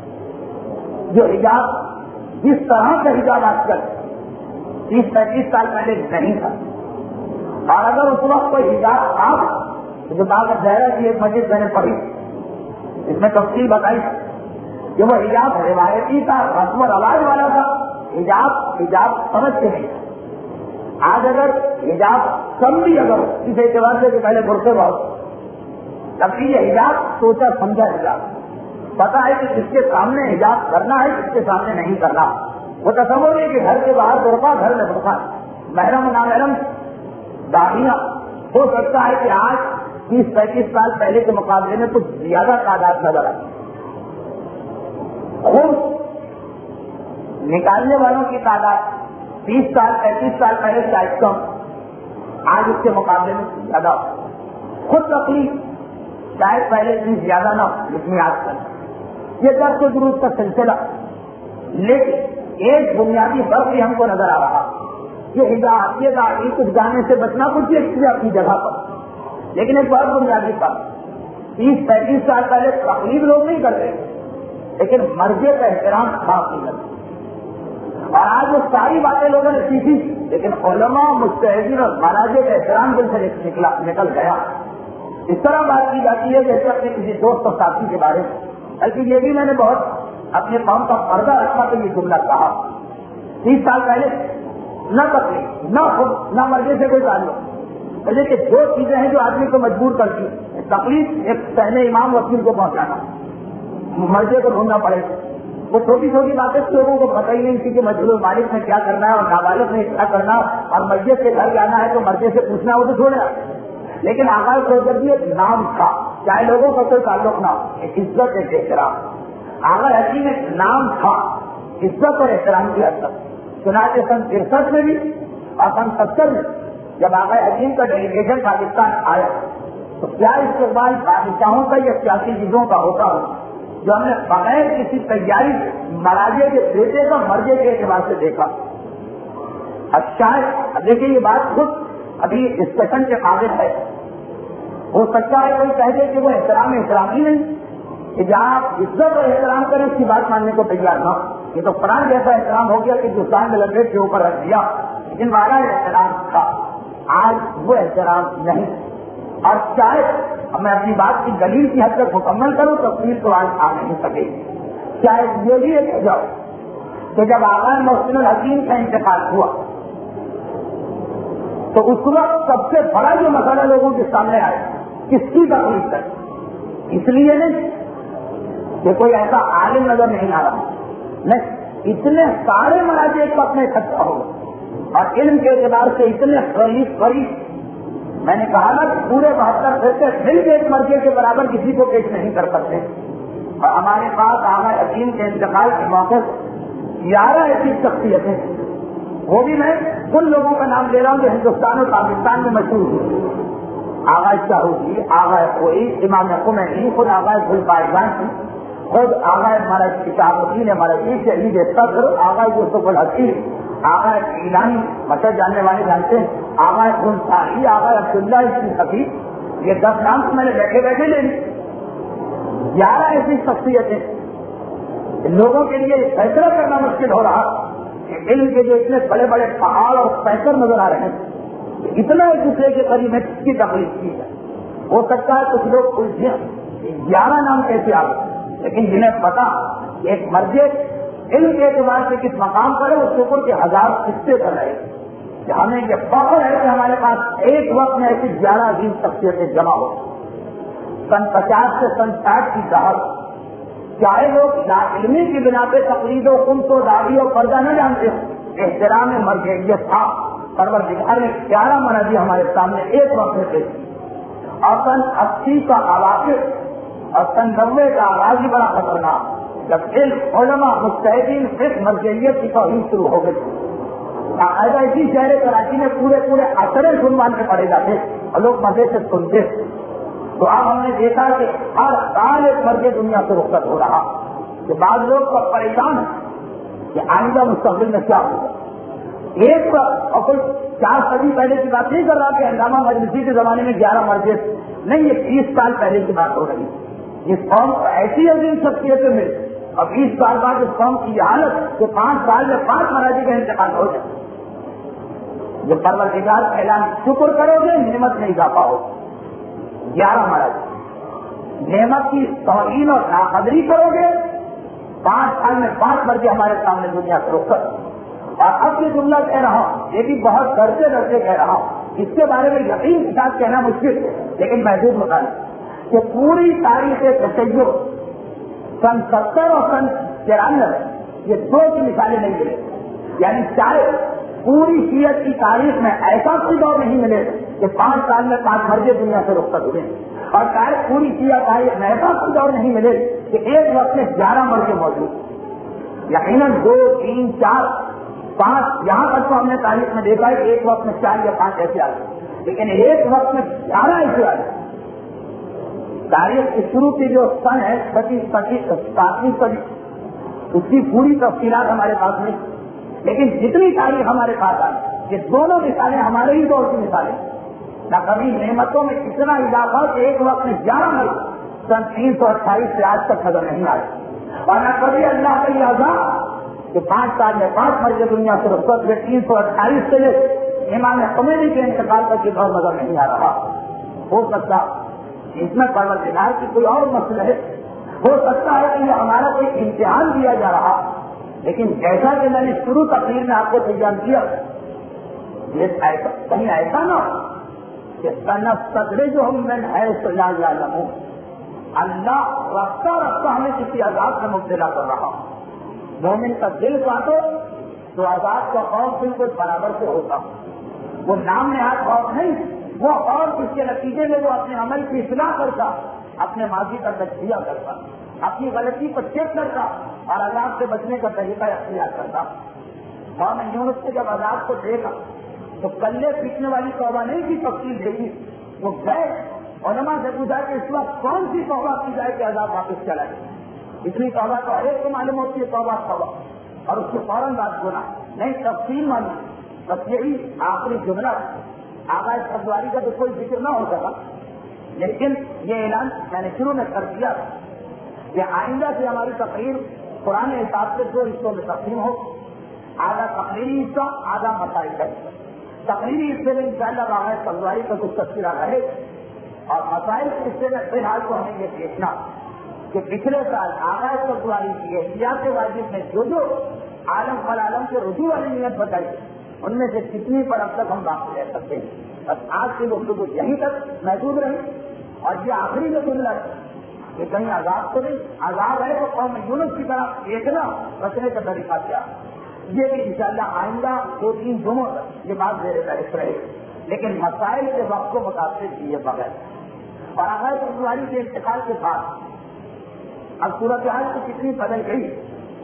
جو حجاب جس طرح کا حجاب آج کل تیس پینتیس سال پہلے نہیں تھا، اور اگر اس وقت کوئی حجاب آپ جو باغ زہرا کی ایک مسجد میں نے پڑھی، اس میں تفصیل بتائی کہ وہ حجاب روایتی تھا، رسم و رواج والا تھا، حجاب حجاب سمجھ کے نہیں. آج اگر حجاب کم بھی اگر اس اعتبار سے کہ پہلے برقعے بہت، تب بھی یہ حجاب سوچا سمجھا حجاب، پتا ہے کہ کس کے سامنے حجاب کرنا ہے کس کے سامنے نہیں کرنا. وہ تصور ہے کہ گھر کے باہر برقع گھر میں برقع، محرم نامحرم داڑیاں. ہو سکتا ہے کہ آج تیس پینتیس سال پہلے کے مقابلے میں کچھ زیادہ تعداد نظر آتی. خود نکالنے والوں کی تعداد تیس سال پینتیس سال پہلے شاید کم، آج اس کے مقابلے میں زیادہ. خود تکلیف شاید پہلے سے زیادہ نہ ہو جتنی آج کل. یہ درد و دروس کا سلسلہ، لیکن ایک بنیادی فرق بھی ہم کو نظر آ رہا، یہ حجاب یہ داڑھی کچھ جانے سے بچنا کچھ ایک اپنی جگہ پر، لیکن ایک بہت بنیادی فرق. تیس پینتیس سال پہلے تقریب لوگ نہیں کرتے، لیکن مرضے کا احترام خاص نہیں کرتے. اور آج وہ ساری باتیں لوگوں نے سیکھی، لیکن علماء مجتہدین اور مراجع کا احترام دل سے نکلا نکل گیا. اس طرح بات کی جاتی ہے جیسے اپنے کسی دوست اور ساتھی کے بارے میں. بلکہ یہ بھی میں نے بہت اپنے قوم کا پردہ رکھا تو یہ جملہ کہا. تیس سال پہلے نہ تکلیف نہ خود نہ مرضے سے کوئی تعلق، بلکہ کہ دو چیزیں ہیں جو آدمی کو مجبور کرتی ہیں. تکلیف ایک پہلے امام وکیل کو پہنچانا، مرضے کو ڈھونڈنا پڑے گا. وہ چھوٹی چھوٹی باتیں لوگوں کو پتہ ہی نہیں تھی کہ مجبور مالک نے کیا کرنا ہے اور نابالغ نے کیا کرنا، اور مسجد کے گھر جانا ہے تو مرضے سے پوچھنا وہ تو چھوڑنا. لیکن آغاز کو جب ایک نام تھا، چاہے لوگوں کا کوئی تعلق نہ ہو، ایک عزت ایک احترام. آغاز حکیم ایک نام تھا، عزت اور احترام کی حد تک. چنانچہ سن ترسٹھ میں بھی اور سن ستر میں جب آغا حکیم کا ڈیلیگیشن پاکستان آیا تو کیا استقبال بادشاہوں کا یا سیاسی چیزوں کا ہوتا ہو جو ہم نے بغیر کسی تیاری مراجے کے بیٹے کا مرجے کے اعتبار سے دیکھا. اب شاید دیکھیے یہ بات خود ابھی اسٹیشن کے قابل ہے. ہو سکتا ہے کوئی کہہ دے کہ وہ احترام احترام ہی نہیں، کہ جہاں آپ عزت اور احترام کریں اس کی بات ماننے کو تیار نہ. یہ تو قرآن جیسا احترام ہو گیا کہ ہندوستان میں لگے کے اوپر رکھ دیا، لیکن والا احترام تھا. آج وہ احترام نہیں. اور شاید میں اپنی بات کی دلیل کی حد تک مکمل کروں تفصیل تو آج آ نہیں سکے. شاید یہ بھی ایک وجہ کہ جب آغا محسن الحکیم کا انتقال ہوا تو اس وقت سب سے بڑا جو مسئلہ لوگوں کے سامنے آیا کس کی تکلیف ہے، اس لیے نہیں کہ کوئی ایسا عالم نظر نہیں آ رہا، نہیں، اتنے سارے مراجع ایک وقت میں اکٹھا ہو اور علم کے اعتبار سے اتنے قریب قریب. میں نے کہا نا کہ پورے بہتر فرقے مل کے ایک مرجع کے برابر کسی کو پیش نہیں کر سکتے. اور ہمارے پاس آغا حکیم کے انتقال کے موقع گیارہ ایسی شخصیتیں، وہ بھی میں ان لوگوں کا نام لے رہا ہوں جو ہندوستان اور پاکستان میں مشہور ہوئی. آغا شاہی، آغا کوئی، امام خمینی، خود آغا ذوالفقار کی، خود آغا مرض کتاب الدین مرضی، شہید صدر، آغا یوسف الحکیم، آغا ایلانی مطلب جاننے والے جانتے ہیں، آغا گنساری، آغا عبداللہ ابن حفیظ، یہ دس نام تو میں نے بیٹھے بیٹھے لے لی. گیارہ ایسی شخصیتیں لوگوں کے لیے فیصلہ کرنا مشکل ہو رہا کہ علم کے جو اتنے بڑے بڑے پہاڑ اور پیکر نظر آ رہے ہیں، اتنا ایک دوسرے کے قریب میں کس کی تقریب کی ہے. ہو سکتا ہے کچھ لوگ الجھے گیارہ نام کیسے آ گئے، لیکن جنہیں پتا ایک مرض علم کے اعتبار سے کس مقام پر ہے، اس شکر کے ہزار قصے کر رہے کہ ہمیں یہ فخر ہے کہ ہمارے پاس ایک وقت میں ایسی گیارہ عظیم شخصیتیں جمع ہو. سن پچاس سے سن ساٹھ کی دہر چاہے لوگ لا علمی کی بنا پہ تقلید و خمس و داڑھی اور پردہ نہ جانتے ہوں، احترام مرجعیت تھا. پروردگار نے گیارہ مناظر ہمارے سامنے ایک وقت میں پیش کی. اور سن اسی کا آواز اور سن نبے کا آغاز ہی بڑا خطرناک، جب علم علماء مجتہدین صرف مرجعیت کی توہین شروع ہو گئی. باقاعدہ اسی شہر کراچی میں پورے پورے اثرے سنوان کے پڑے جاتے اور لوگ مزے سے سنتے. تو اب ہم نے دیکھا کہ ہر سال ایک مرض دنیا سے رخصت ہو رہا کہ بعض لوگ کو پریشان کہ آئندہ مستقبل میں کیا ہوگا. ایک اور کوئی چار صدی پہلے کی بات نہیں کر رہا کہ ہنگامہ مجلسی کے زمانے میں گیارہ مرضے نہیں، یہ بیس سال پہلے کی بات ہو رہی ہے. اس قوم کو ایسی عظیم شخصیتیں ملی اور بیس سال بعد اس قوم کی یہ حالت کہ پانچ سال میں پانچ مراجی کا انتقال ہو جائے. جو پروردگار کا اعلان شکر کرو گے نعمت میں اضافہ ہو. گیارہ مراجی نعمت کی توہین اور ناقدری کرو گے، پانچ سال میں پانچ مرضی ہمارے سامنے دنیا سے رخصت. اور اب یہ جملہ کہہ رہا ہوں، یہ بھی بہت ڈرتے ڈرتے کہہ رہا ہوں، اس کے بارے میں یقین کے ساتھ کہنا مشکل ہے لیکن محدود مطالعہ کہ پوری تاریخ تشیع سن ستر اور سن ترانوے یہ دو کی مثالیں نہیں ملے. یعنی چاہے پوری شیعت کی تاریخ میں ایسا کوئی دور نہیں ملے کہ پانچ سال میں پانچ مرضے دنیا سے رخصت ہوئے، اور چاہے پوری شیعت تاریخ میں ایسا کوئی دور نہیں ملے کہ ایک وقت میں گیارہ مرضے موجود. یقیناً دو تین چار پانچ یہاں تک تو ہم نے تاریخ میں دیکھا ہے کہ ایک وقت میں چار یا پانچ ایسے آئے، لیکن ایک وقت میں گیارہ ایسے آئے. تاریخ کی شروع کی جو سن ہے پچیس پچیس ساتویں صدی، اس کی پوری تفصیلات ہمارے پاس نہیں، لیکن جتنی تاریخ ہمارے پاس آئی یہ دونوں مثالیں ہمارے ہی دور کی مثالیں. نہ کبھی نعمتوں میں اتنا اضافہ کہ ایک وقت میں گیارہ مرض سن تین سو اٹھائیس سے آج تک نظر نہیں آئے، اور نہ کبھی اللہ کا یہ عذاب کہ پانچ سال میں پانچ مرضے دنیا سے رخصت ہوئے تین سو اٹھائیس سے لے امام خمینی کے انتقال تک یہ دور نظر نہیں آ رہا. ہو سکتا اس میں پروردگار کی کوئی اور مسئلہ ہے، ہو سکتا ہے کہ یہ ہمارا کوئی امتحان دیا جا رہا. لیکن جیسا کہ میں نے شروع تقریر میں آپ کو تیار کیا، یہ ایسا کہیں ایسا نہ ہو کہ سنستدرجہم جو ہم میں حیث لا یعلمون، اللہ رفتہ رفتہ ہمیں کسی عذاب میں مبتلا کر رہا. مومن کا دل کاٹو تو عذاب کا خوف بالکل برابر سے ہوتا. وہ نام نہاد خوف نہیں، وہ خوف جس کے نتیجے میں وہ اپنے عمل کی اصلاح کرتا، اپنے ماضی کا تجزیہ کرتا، اپنی غلطی کو چیک کرتا اور عذاب سے بچنے کا طریقہ اختیار کرتا. قوم یونس نے جب عذاب کو دیکھا تو کلے پیٹنے والی توبہ نہیں کی تفصیل دیکھی، وہ گئے علماء سے پوچھا کہ اس وقت کون سی توبہ کی جائے کہ عذاب واپس چلا جائے. اتنی توبہ تو ہر ایک کو معلوم ہوتی ہے، توبہ توبہ اور اس کے فوراً بات گنا نہیں، تفصیل معلوم. بس یہی آخری جملہ آغاز سبزواری کا تو کوئی ذکر نہ ہو سکا، لیکن یہ اعلان میں نے شروع میں کر دیا کہ آئندہ سے ہماری تقریر قرآن حساب سے دو حصوں میں تقسیم ہو، آدھا تقریری حصہ آدھا مسائل کا حصہ. تقریری حصے میں انشاءاللہ آغاز سبزواری کا کچھ تذکرہ رہے، اور مسائل کے حصے میں فی الحال کو ہمیں یہ دیکھنا کہ پچھلے سال آغاز سبزواری کی احتیاط واجب میں جو جو عالم فالعالم کے رجوع والی نیت بتائی ان میں سے کتنی پر اب تک ہم باقی رہ سکتے ہیں. بس آج کی گفتگو یہیں تک محدود رہی، اور یہ آخری میں جملہ کہ کہیں عذاب تو نہیں، عذاب ہے تو قوم یونس کی طرح دیکھنا بچنے کا طریقہ کیا. یہ بھی انشاءاللہ آئندہ دو تین جمعوں تک یہ بات میرے بحث رہے، لیکن مسائل کے وقت کو متاثر کیے بغیر. اور آغاز سبزواری کے انتقال کے بعد اب صورتحال کی کتنی بدل گئی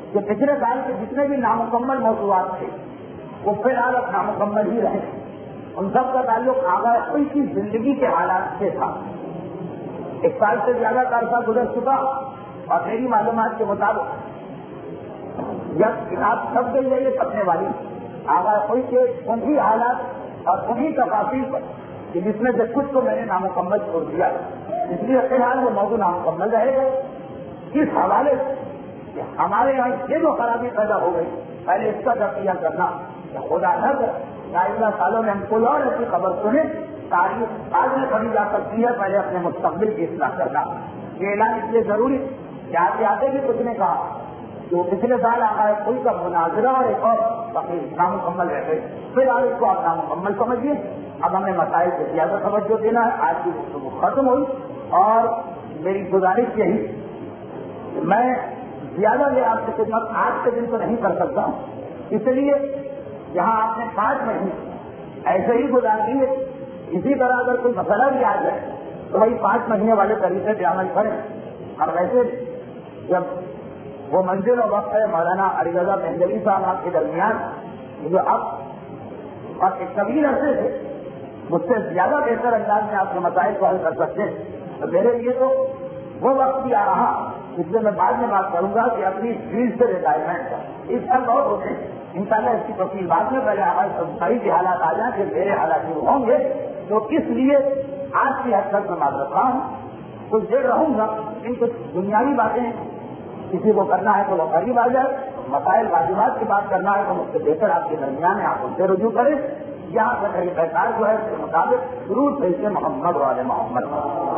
کہ پچھلے سال کے جتنے بھی نامکمل موضوعات تھے وہ فی الحال اب نامکمل ہی رہے. ان سب کا تعلق آغاز کوئی کی زندگی کے حالات سے تھا. ایک سال سے زیادہ کا عرصہ گزر چکا اور میری معلومات کے مطابق جب کتاب چھپ گئی ہے یہ چھپنے والی آغاز کوئی کے انہی حالات اور انہی تفاصیل پر کہ جس میں سے کچھ تو میں نے نامکمل چھوڑ دیا. اس لیے فی الحال وہ موضوع نامکمل رہے گا. اس حوالے سے کہ ہمارے یہاں یہ جو خرابی پیدا ہو گئی پہلے اس کا تفصیل کرنا خدا نہ آئندہ سالوں میں ہم کوئی اور ایسی خبر سنیں تاریخ بعد میں پڑھی جا سکتی ہے. پہلے اپنے مستقبل کی اصلاح کرنا یہ اعلان اس لیے ضروری کہ آگے آتے بھی کچھ نے کہا جو پچھلے سال آگاہ کوئی کا مناظرہ اور ایک اور باقی نامکمل رہ گئے. پھر آج اس کو آپ نامکمل سمجھیے. اب ہمیں مسائل سے زیادہ توجہ دینا ہے. آج کی گفتگو ختم ہوئی اور میری گزارش یہی کہ میں زیادہ دیر آپ کی خدمت آج کے دن تو نہیں کر سکتا ہوں. اس لیے جہاں آپ نے پانچ مہینے ایسے ہی گزار دیے اسی طرح اگر کوئی مسئلہ بھی آ جائے تو وہی پانچ مہینے والے طریقے پہ عمل کریں. اور ویسے جب وہ منزل و وقت ہے مولانا علی رضا مہدوی صاحب آپ کے درمیان جو اب اور ایک طویل عرصے سے مجھ سے زیادہ بہتر انداز میں آپ کے مسائل کو حل کر سکتے ہیں تو میرے لیے تو وہ وقت بھی آ رہا اس لیے میں بعد میں بات کروں گا کہ اپنی فیلڈ سے ریٹائرمنٹ کا اس سال بہت ہوتے ہیں. ان شاء اللہ اس کی تفصیل بعد میں پہلے آواز صحیح کے حالات آ جائیں پھر میرے حالات شروع ہوں گے. تو اس لیے آج کی حد تک میں معذرت خواہ ہوں. کچھ دیر رہوں گا. ان کچھ دنیاوی باتیں کسی کو کرنا ہے تو وہ قریب آ جائے. مسائل واجبات کی بات کرنا ہے تو مجھ سے بہتر آپ کے درمیان ہے آپ ان سے رجوع کریں. یہاں سے میری پہچان جو ہے اس کے مطابق شروع سے محمد والے محمد